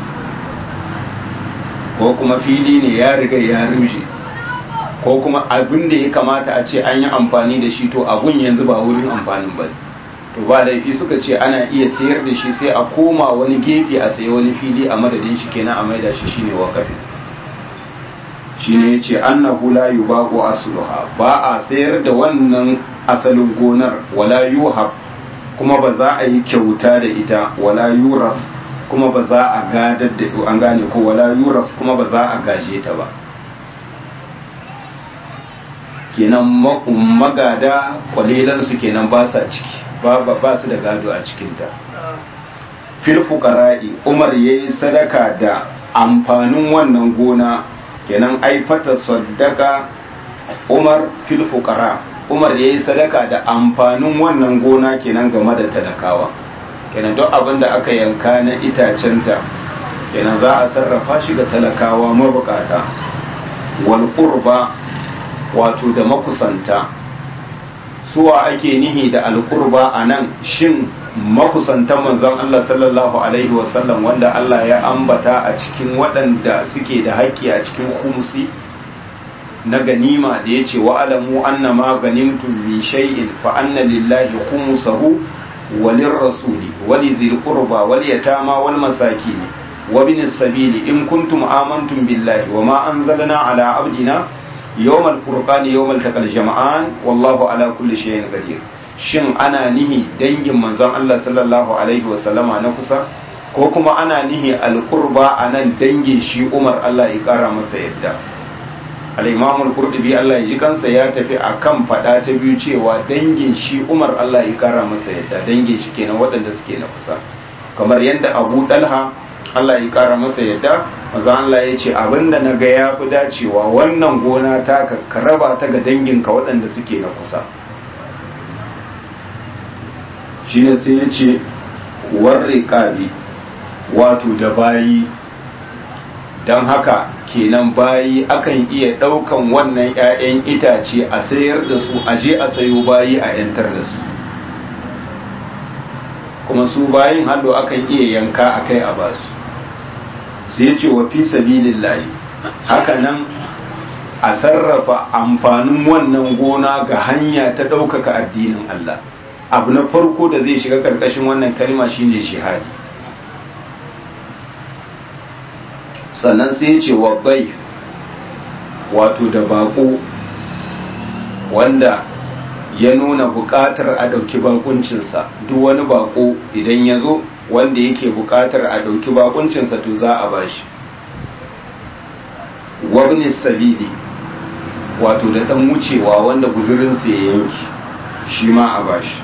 Ko kuma fili ne ya riga ya rushe, ko kuma abin da ya kamata a ce an yi amfani da shi to abun yanzu ba wurin amfanin ba, to ba laifi suka ce ana iya sayar da shi sai a koma wani gefe a sayi wani fili a madadin shi kenan a maida shi shine wakafi. Shine yace annahu la yubaqu asluha, ba a sayar da wannan asalin gonar, wala yuhab kuma ba za a yi kyauta da ita, wala yuras kuma ba za a gadar da, an gane ko, wala yuras kuma ba za a gaje ta ba, kenan magada kwalilan su kenan ba sa ciki, ba ba su da gado a cikinta. Fil fuqara'i Umar yayi sadaka da amfanin wannan gona, kenan ai fata saddaka Umar fil fuqara, Umar yayi sadaka da amfanin wannan gona kenan game da talakawa, kenan duk abin da aka yanka na itacenta kenan za a sarrafa shi ga talakawa mabukata. Wal qurba, wato da makusanta, suwa ake nihi da alqurba anan, shin makusantan manzon Allah sallallahu alaihi wasallam wanda Allah ya ambata a cikin waɗanda suke da haƙƙi a cikin khumsi na ganima da yace wa alamu annama ganimtum min shay'in fa anna lillahi khumsahu walir rasuli walidhil qurba wal yatama wal masakin wa bin sabili in kuntum amantum billahi wa ma anzalna ala abdina yawmal furqani yawmal taqal jama'an wallahu ala kulli shay'in qadir. Shin ana nihi dangin manzon Allah sallallahu alaihi wasallama na kusa, ko kuma ana nihi alqurba anan dangin shi Umar Allah ya kara masa yadda? Al-Imam al-Qurtubi Allah ya ji kansa ya tafi akan fada ta biyu cewa dangin shi Umar Allah ya kara masa yadda, dangin shi kenan waɗanda suke na kusa, kamar yadda Abu Dalha Allah ya kara masa yadda manzon Allah ya ce abinda naga ya fi dacewa wannan gona ta ka raba ta ga danginka waɗanda suke na kusa. Shine sai ya ce warriƙabi, wato da bayi, don haka kenan bayi akan iya ɗaukan wannan 'ya'yan itace a sayar da su, a je a sayo bayi a 'yantar da su, kuma su bayin hallo akan iya yanka a kai a basu. Sai ya ce wa fi sabilillahi, haka nan a sarrafa amfanin wannan gona ga hanya ta ɗaukaka addinin Allah. Abu na farko da zai shiga karkashin wannan kalma shine jihadi. sannan sai ya ce wa bai wato da bako wanda ya nuna buƙatar a ɗauki bakuncinsa. Duk wani bako idan ya zo wanda yake buƙatar a ɗauki bakuncinsa to za a bashi. wabni sabili wato da ɗan wucewa wanda guzurinsa ya yanki shi ma a bashi.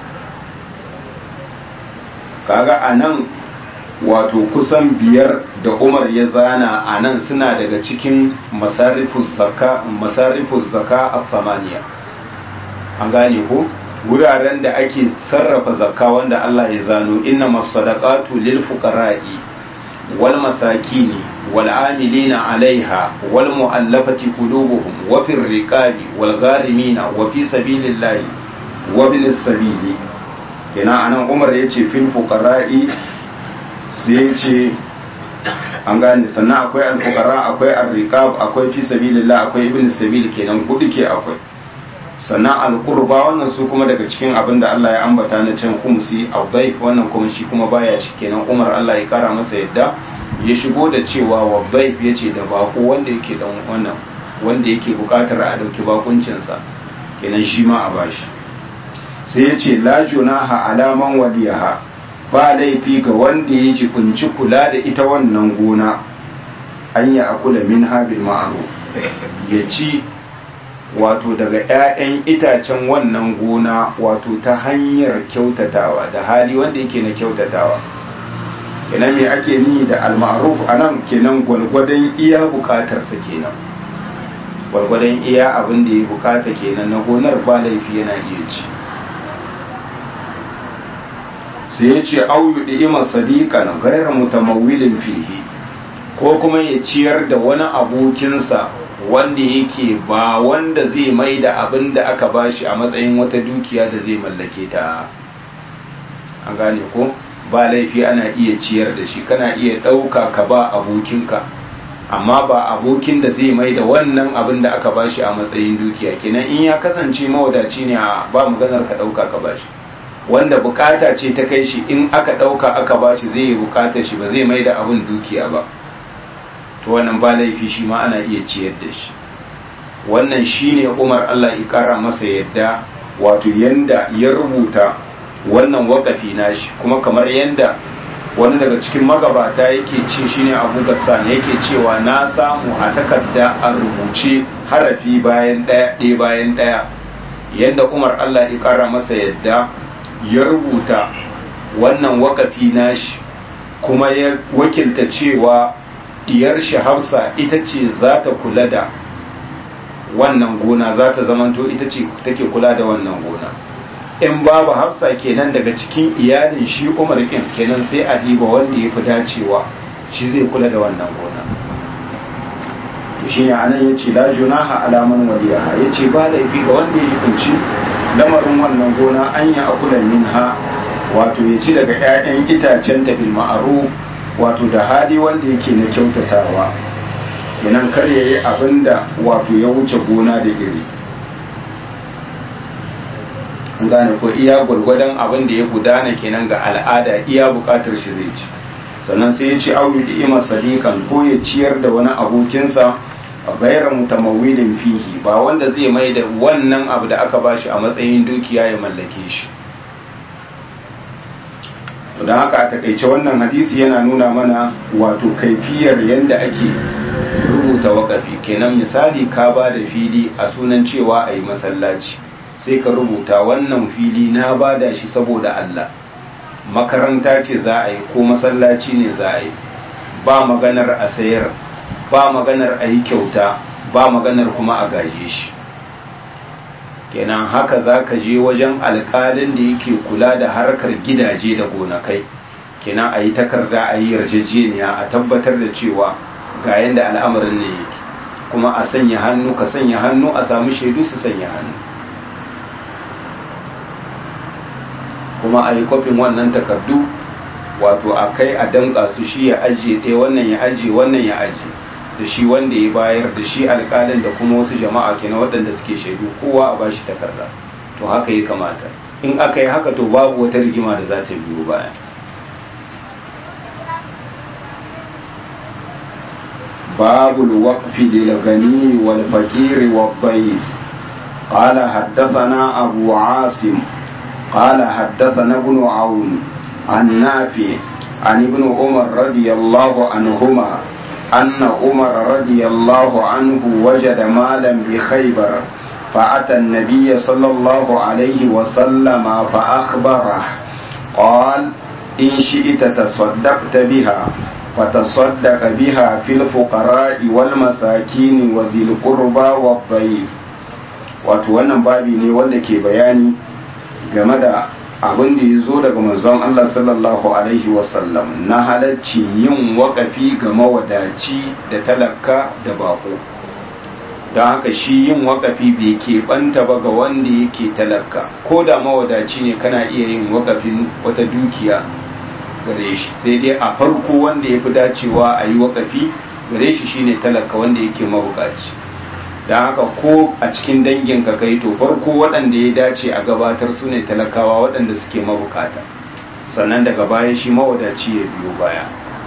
Kaga a nan wato kusan biyar da Umar ya zana a nan suna daga cikin masarifus zaka masarifus zaka a samaniya. An gane ko wuraren da ake sarrafa zakka wanda Allah ya zano, inna masadaqatu lil fuqara'i wal masakini wal amilina alaiha wal mu'allafati qulubuhum wa fir riqabi wal gharimina wa fi sabilillahi wa bil sabili. Kenan anan Umar yace fil fuqara'i sai yace an gane, sannan akwai al fuqara akwai ar riqab akwai fi sabilillah akwai ibn sabil, kenan kudi ke akwai. Sannan al-qurba wannan su kuma daga cikin abin da Allah ya ambata na can kumsi al-daif wannan kuma shi kuma baya ci. Kenan Umar Allah ya kara masa yadda ya shigo da cewa wa daif yace da bako wanda yake dan wannan wanda yake bukatar a dauki bakuncin sa, kenan shi ma a bashi. Sai yace la junaha ala man waliyaha, ba laifi ga wanda ya jibinci kula da ita wannan gona, an ya akula minha bil ma'ruf, ya ci wato daga 'ya'yan itacen wannan gona wato ta hanyar kyautatawa da hali wanda yake na kyautatawa. Kenan me ake ni da al-ma'ruf anan? Kenan gwalgwadon iya bukatarsa, kenan gwalgwadon iya abin da ya bukata kenan na gonar ba laifi yana iya ci. Sai ya ce au yu'ima sadiqan ghayra mutamawwilin fihi, ko kuma ya ciyar da wani abokinsa wanda yake ba wanda zai mai da abin da aka bashi a matsayin wata dukiya da zai mallake ta. An gane ko ba laifi ana iya ciyar da shi, kana iya ɗauka ka ba abokinka, amma ba abokin da zai mai da wannan abin da aka bashi a matsayin dukiya. Kenan in ya kasance mawadaci ne ba maganar ka ɗauka ka bashi, wanda bukata ce ta kai shi in aka ɗauka aka bashi zai yi bukatar shi, ba zai mai da abin dukiya ba, to wannan ba laifi shi ma ana iya ciyar da shi. Wannan shine Umar Allah ya kara masa yadda wato yanda ya rubuta wannan wakafi nashi, kuma kamar yanda wani daga cikin magabata yake ce shine Abu Gassan yake cewa na samu a takarda a rubuce harafi bayan daya ɗaya bayan daya yanda Umar Allah ya kara masa yadda ya rubuta wannan wakafi nashi, kuma ya wakilta cewa diyar shi Hafsa ita ce za ta kula da wannan gona, za ta zamanto ita ce take kula da wannan gona. In babu Hafsa kenan daga cikin iyalin shi Umar kin, kenan sai a diba wanda ya fi dacewa shi zai kula da wannan gona. Shi ne anan ya ce la junaha ala man waliyaha, ya ce ba laifi ga wanda ya kunci lamarin wannan gona an yi akulan minha, wato ya ci daga 'ya'yan itacen ta bil ma'ruf, wato da hali wanda yake na kyautatawa. Kenan kar ya yi abin da wato ya wuce gona da iri. Gane ko iya gwargwadon abin da ya gudana kenan ga al'ada iya bukatar shi zai ci. Sannan sai ya ci auyu da ima sadiqan, ko ya ciyar da wani abokinsa a gairar mutamawilin fihi, ba wanda zai mai da wannan abu da aka bashi a matsayin dukiya ya mallake shi. Don haka a takaice wannan hadisi yana nuna mana wato kaifiyar yadda ake rubuta wakafi. Kenan misali ka ba da fili a sunan cewa a yi masallaci, sai ka rubuta wannan fili na ba da shi saboda Allah, makaranta ce za a yi ko masallaci ne za a yi, ba maganar a sayar, ba maganar a yi kyauta, ba maganar kuma a gaje shi. Kenan haka za ka je wajen alƙalin da yake kula da harkar gidaje da gonakai, kenan a yi takarda a yi yarjejeniya a tabbatar da cewa ga yadda al'amarin ne yake, kuma a sanya hannu, ka sanya hannu, a samu shaidu su sanya hannu, kuma a yi kwafin wannan takardu wato a kai a danka su, shi ya ajiye ɗaya, wannan ya ajiye wannan ya ajiye, da shi wanda ya bayar, da shi alƙalin, da kuma wasu jama'a kenan waɗanda suke shaidu, kowa a bashi takarda. To haka ya kamata. In aka yi haka to babu wata rigima da za ta biyo baya. باب الوقف للغني والفقير والضيف. قال حدثنا أبو عاصم قال حدثنا ابن عون عن نافع عن ابن عمر رضي الله عنهما أن عمر رضي الله عنه وجد مالا بخيبر فأتى النبي صلى الله عليه وسلم فأخبره قال إن شئت تصدقت بها فتصدق بها في الفقراء والمساكين وذي القربى والضيف. wato wannan babi ne wanda ke bayani game da abin da ya zo daga manzon Allah sallallahu alaihi wasallam na halacci yin waƙafi ga mawadaci da talaka da bako. don haka shi yin waƙafi bai keɓanta ba ga wanda yake talaka, ko da mawadaci ne kana iya yin waƙafin wata dukiya gare shi, sai dai a farko wanda ya fi dacewa a yi waƙafi gare shi shine talaka wanda yake mabukaci. don haka ko a cikin dangin ka kai to farko waɗanda ya dace a gabatar su ne talakawa waɗanda suke mabukata, sannan daga baya shi mawadaci ya biyo baya.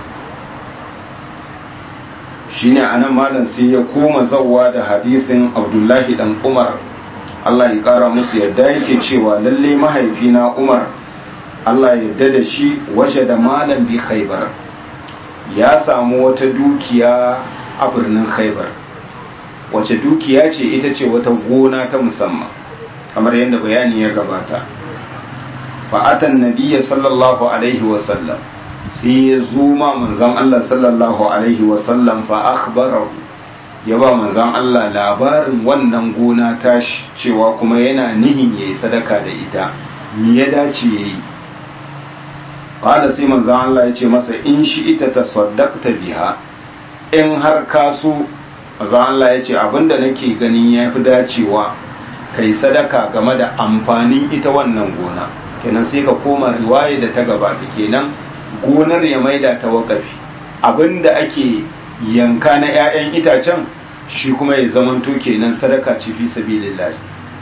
shine anan malam sai ya koma zawwa da hadisin Abdullahi dan Umar Allah ya kara musu yadda yake cewa lalle mahaifina Umar Allah ya yarda da shi waje da malam bi Khaybar, ya samu wata dukiya a birnin Khaybar. wace dukiya ce? Ita ce wata gona ta musamman kamar yadda bayani ya gabata. fa'atan nabiyya sallallahu alaihi wasallam sai ya zo ma manzon Allah sallallahu alaihi wasallam fa akhbarahu, ya ba manzon Allah labarin wannan gona tashi cewa kuma yana nihin yayi sadaka da ita, me ya dace yayi. qala sai manzon Allah ya ce masa in shi ita tasaddaqta biha, in har ka so manzon Allah ya ce abinda nake ganin yafi dacewa kai sadaka game da amfanin ita wannan gona. kenan sai ka koma riwaya da ta gabata, kenan gonar ya maida ta wakafi, abinda ake yanka na 'ya'yan itacen shi kuma ya zamanto kenan sadaka ce fi sabilillah.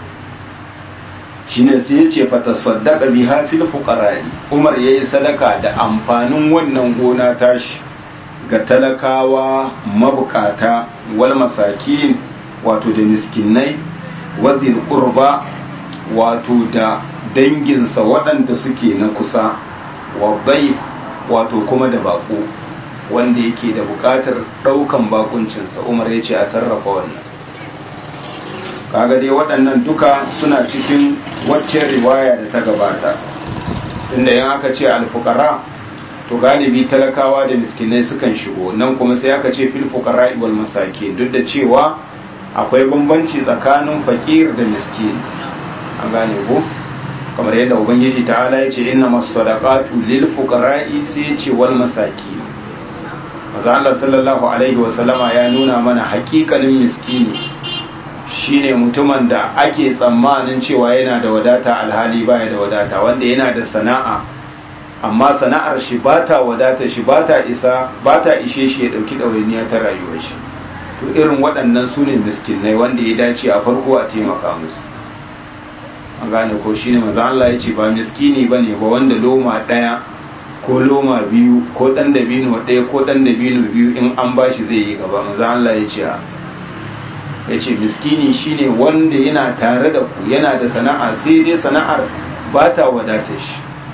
shine sai ya ce fata saddaqa biha fil fuqara'i, Umar yayi sadaka da amfanin wannan gona tashi ga talakawa mabukata wal masakin, wato da miskinai, wazil qurba, wato da danginsa waɗanda suke na kusa, wa bai, wato kuma da bako wanda yake da buƙatar ɗaukan bakuncinsa. Umar ya ce a sarrafa wannan. kaga dai waɗannan duka suna cikin wacce riwaya da ta gabata, inda yan aka ce alfukara to galibi talakawa da miskinai sukan shigo nan, kuma sai aka ce fil fuqara wal masakin, duk da cewa akwai bambanci tsakanin fakir da miskin, an gane ko kamar yadda ubangiji ta'ala ya ce innamas sadaqatu lil fuqara'i, sai ya ce wal masakin. maza Allah sallallahu alaihi wa sallama ya nuna mana hakikanin miskini shine mutumin da ake tsammanin cewa yana da wadata alhali baya da wadata, wanda yana da sana'a amma sana'ar shi bata wadata shi bata isa bata ishe shi ya dauki dawainiya ta rayuwar shi. to irin waɗannan su ne miskinai wanda ya dace a farko a taimaka musu, an gane ko shine manzo Allah ya ce ba miskini bane ba wanda loma daya ko loma biyu ko dan dabino daya ko dan dabino biyu in an bashi zai yi gaba. manzo Allah ya ce ya ce miskini shine wanda yana tare da ku, yana da sana'a sai dai sana'ar ba ta wadata shi.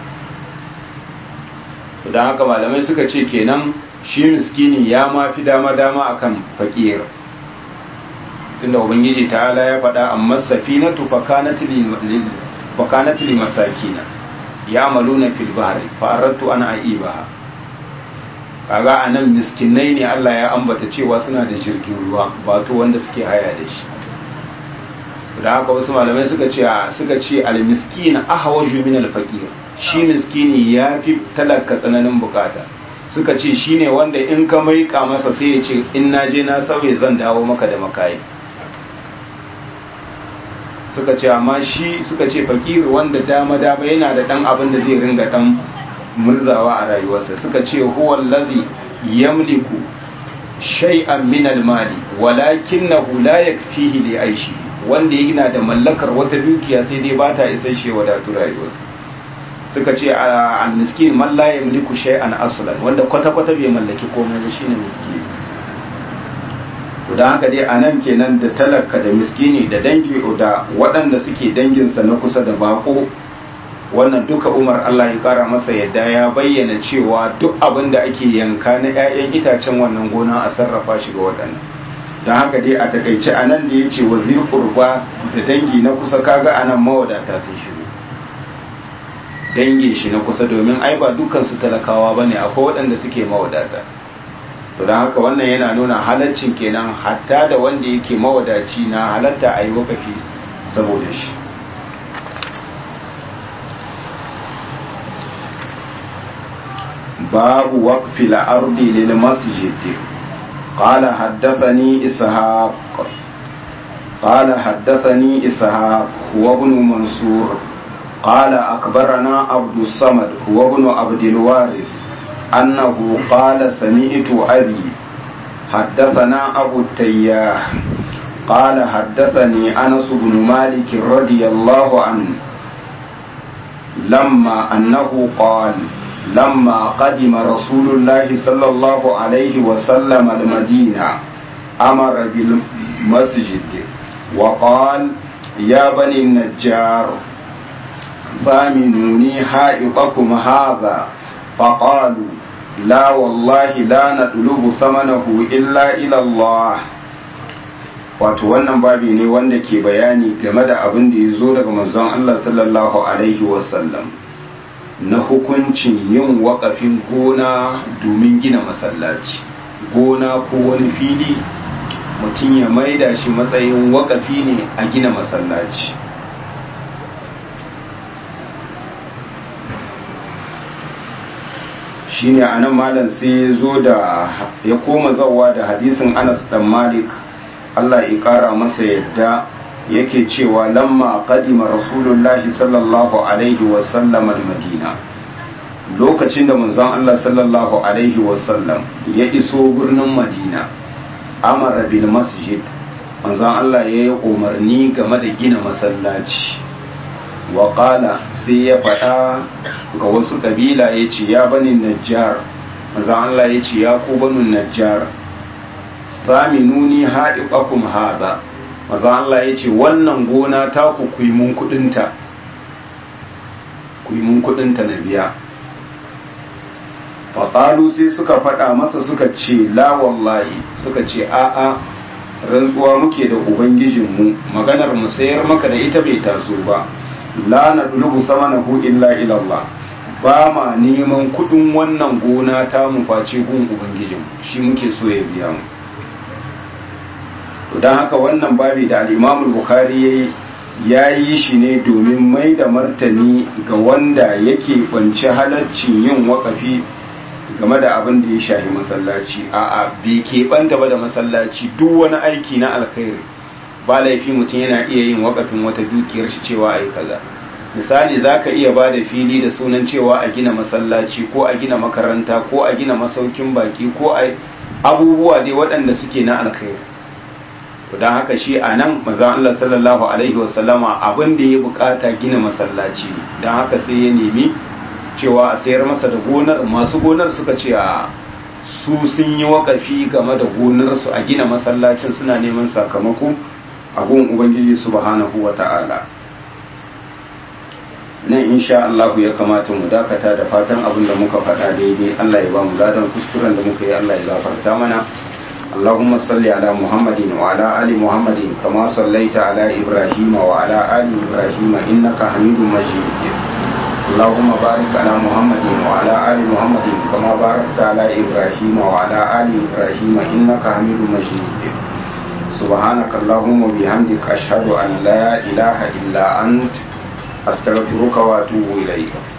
don haka malamai suka ce kenan shi miskini ya ma fi dama-dama akan fakir, tunda ubangiji ta'ala ya faɗa amma safinatu fakanat li masakina ya'maluna fil bahri fa aradtu an aibaha. kaga anan miskinai ne Allah ya ambata cewa suna da jirgin ruwa, wato wanda suke haya da shi. da haka wasu malamai suka ce suka ce al miskin ahwaju min al faqir, shi miskini ya fi talaka tsananin bukata. suka ce shine wanda in ka maika masa sai ya ce in naje na sauye zan dawo maka da makayi. suka ce amma shi suka ce fakir wanda dama dama yana da dan abin da zai ringa dan murzawa a rayuwarsa. suka ce huwa allazi yamliku shay'an min al-mali walakinahu la yakfihi li aishi, wanda yana da mallakar wata dukiya sai dai bata isa shi wadatu rayuwarsa. suka ce al-miskin man la yamliku shay'an aslan, wanda kwata kwata bai mallaki komai ba shine miskin. to don haka dai a nan kenan da talaka da miskini da dangi da waɗanda suke danginsa na kusa da bako, wannan duka Umar Allah ya kara masa yadda ya bayyana cewa duk abin da ake yanka na 'ya'yan itacen wannan gona a sarrafa shi ga waɗannan. don haka dai a takaice a nan da ya ce wazir kurba da dangi na kusa, kaga a nan mawadata sun shigo, dangin shi na kusa, domin ai ba dukansu talakawa ba ne, akwai waɗanda suke mawadata. to don haka wannan yana nuna halaccin kenan hatta da wanda yake mawadaci na halatta a yi wakafi saboda shi. babu waqfi al-ardi lil masjid. قال حدثني إسحاق قال حدثني إسحاق هو ابن منصور قال أخبرنا عبد الصمد هو ابن عبد الوارث أنه قال سمعت أبي حدثنا أبو التياح قال حدثني أنس بن مالك رضي الله عنه لما أنه قال لما قدم رسول الله صلى الله عليه وسلم المدينة أمر بالمسجد وقال يا بني النجار ثامنوني حائطكم هذا فقالوا لا والله لا نطلب ثمنه إلا إلى الله. wato wannan babi ne wanda ke bayani game da abin da ya zo daga manzon Allah sallallahu alaihi wasallam na hukuncin yin waƙafin gona domin gina masallaci, gona ko wani fili mutum ya maida shi matsayin waƙafi ne a gina masallaci. shine anan malam sai ya zo da ya koma zawa da hadisin Anas dan Malik Allah ya kara masa yadda yake cewa lamma qadima rasulullahi sallallahu alaihi wasallam al-madina, lokacin da manzon Allah sallallahu alaihi wasallam ya iso birnin Madina, amara bil masjid, manzon Allah ya yi umarni game da gina masallaci. wa qala sai ya faɗa ga wasu kabila ya ce ya bani najjar, manzon Allah ya ce ya ku banu najjar, saminuni haɗiƙakum haza, maza Allah ya ce wannan gona ta ku kuyi mun kudinta, kuyi mun kudinta na biya. faƙalu sai suka faɗa masa suka ce la wallahi, suka ce a'a rantsuwa muke da ubangijinmu, maganar mu sayar maka da ita bai taso ba, la na dulubu samanahu illa ila Allah, ba ma neman kudin wannan gona ta mu face gun ubangijinmu, shi muke so ya biya mu. don haka wannan babi da al'imamul bukhari ya yi shi ne domin mai da martani ga wanda yake kwanci halaccin yin wakafi game da abin da ya shahi masallaci. A'a, bai keɓanta ba da masallaci, duk wani aiki na alkhairi ba laifi mutum yana iya yin wakafin wata dukiyar shi cewa a yi kaza. Misali, za ka iya ba da fili da sunan cewa a gina masallaci ko a gina makaranta ko a gina masaukin baki ko a abubuwa dai waɗanda suke na alkhairi. don haka shi a nan mazan Allah sallallahu Alaihi wasallama abin da ya bukata gina masallaci, don haka sai ya nemi cewa a sayar masa da gonar. Masu gonar suka ce a su sun yi wakafi game da gonarsu a gina masallacin, suna neman sakamako a gun Ubangiji subhanahu wa ta'ala. nan insha Allah ya kamata mu dakata, da fatan abin da muka faɗa daidai Allah ya ba mu ladan, kuskuren da muka yi Allah ya gafarta mana. اللهم صل على محمد وعلى آل محمد كما صليت على إبراهيم وعلى آل إبراهيم إنك حميد مجيد. اللهم بارك على محمد وعلى آل محمد كما باركت على إبراهيم وعلى آل إبراهيم إنك حميد مجيد. سبحانك اللهم وبحمدك أشهد أن لا إله إلا أنت أستغفرك وأتوب إليك.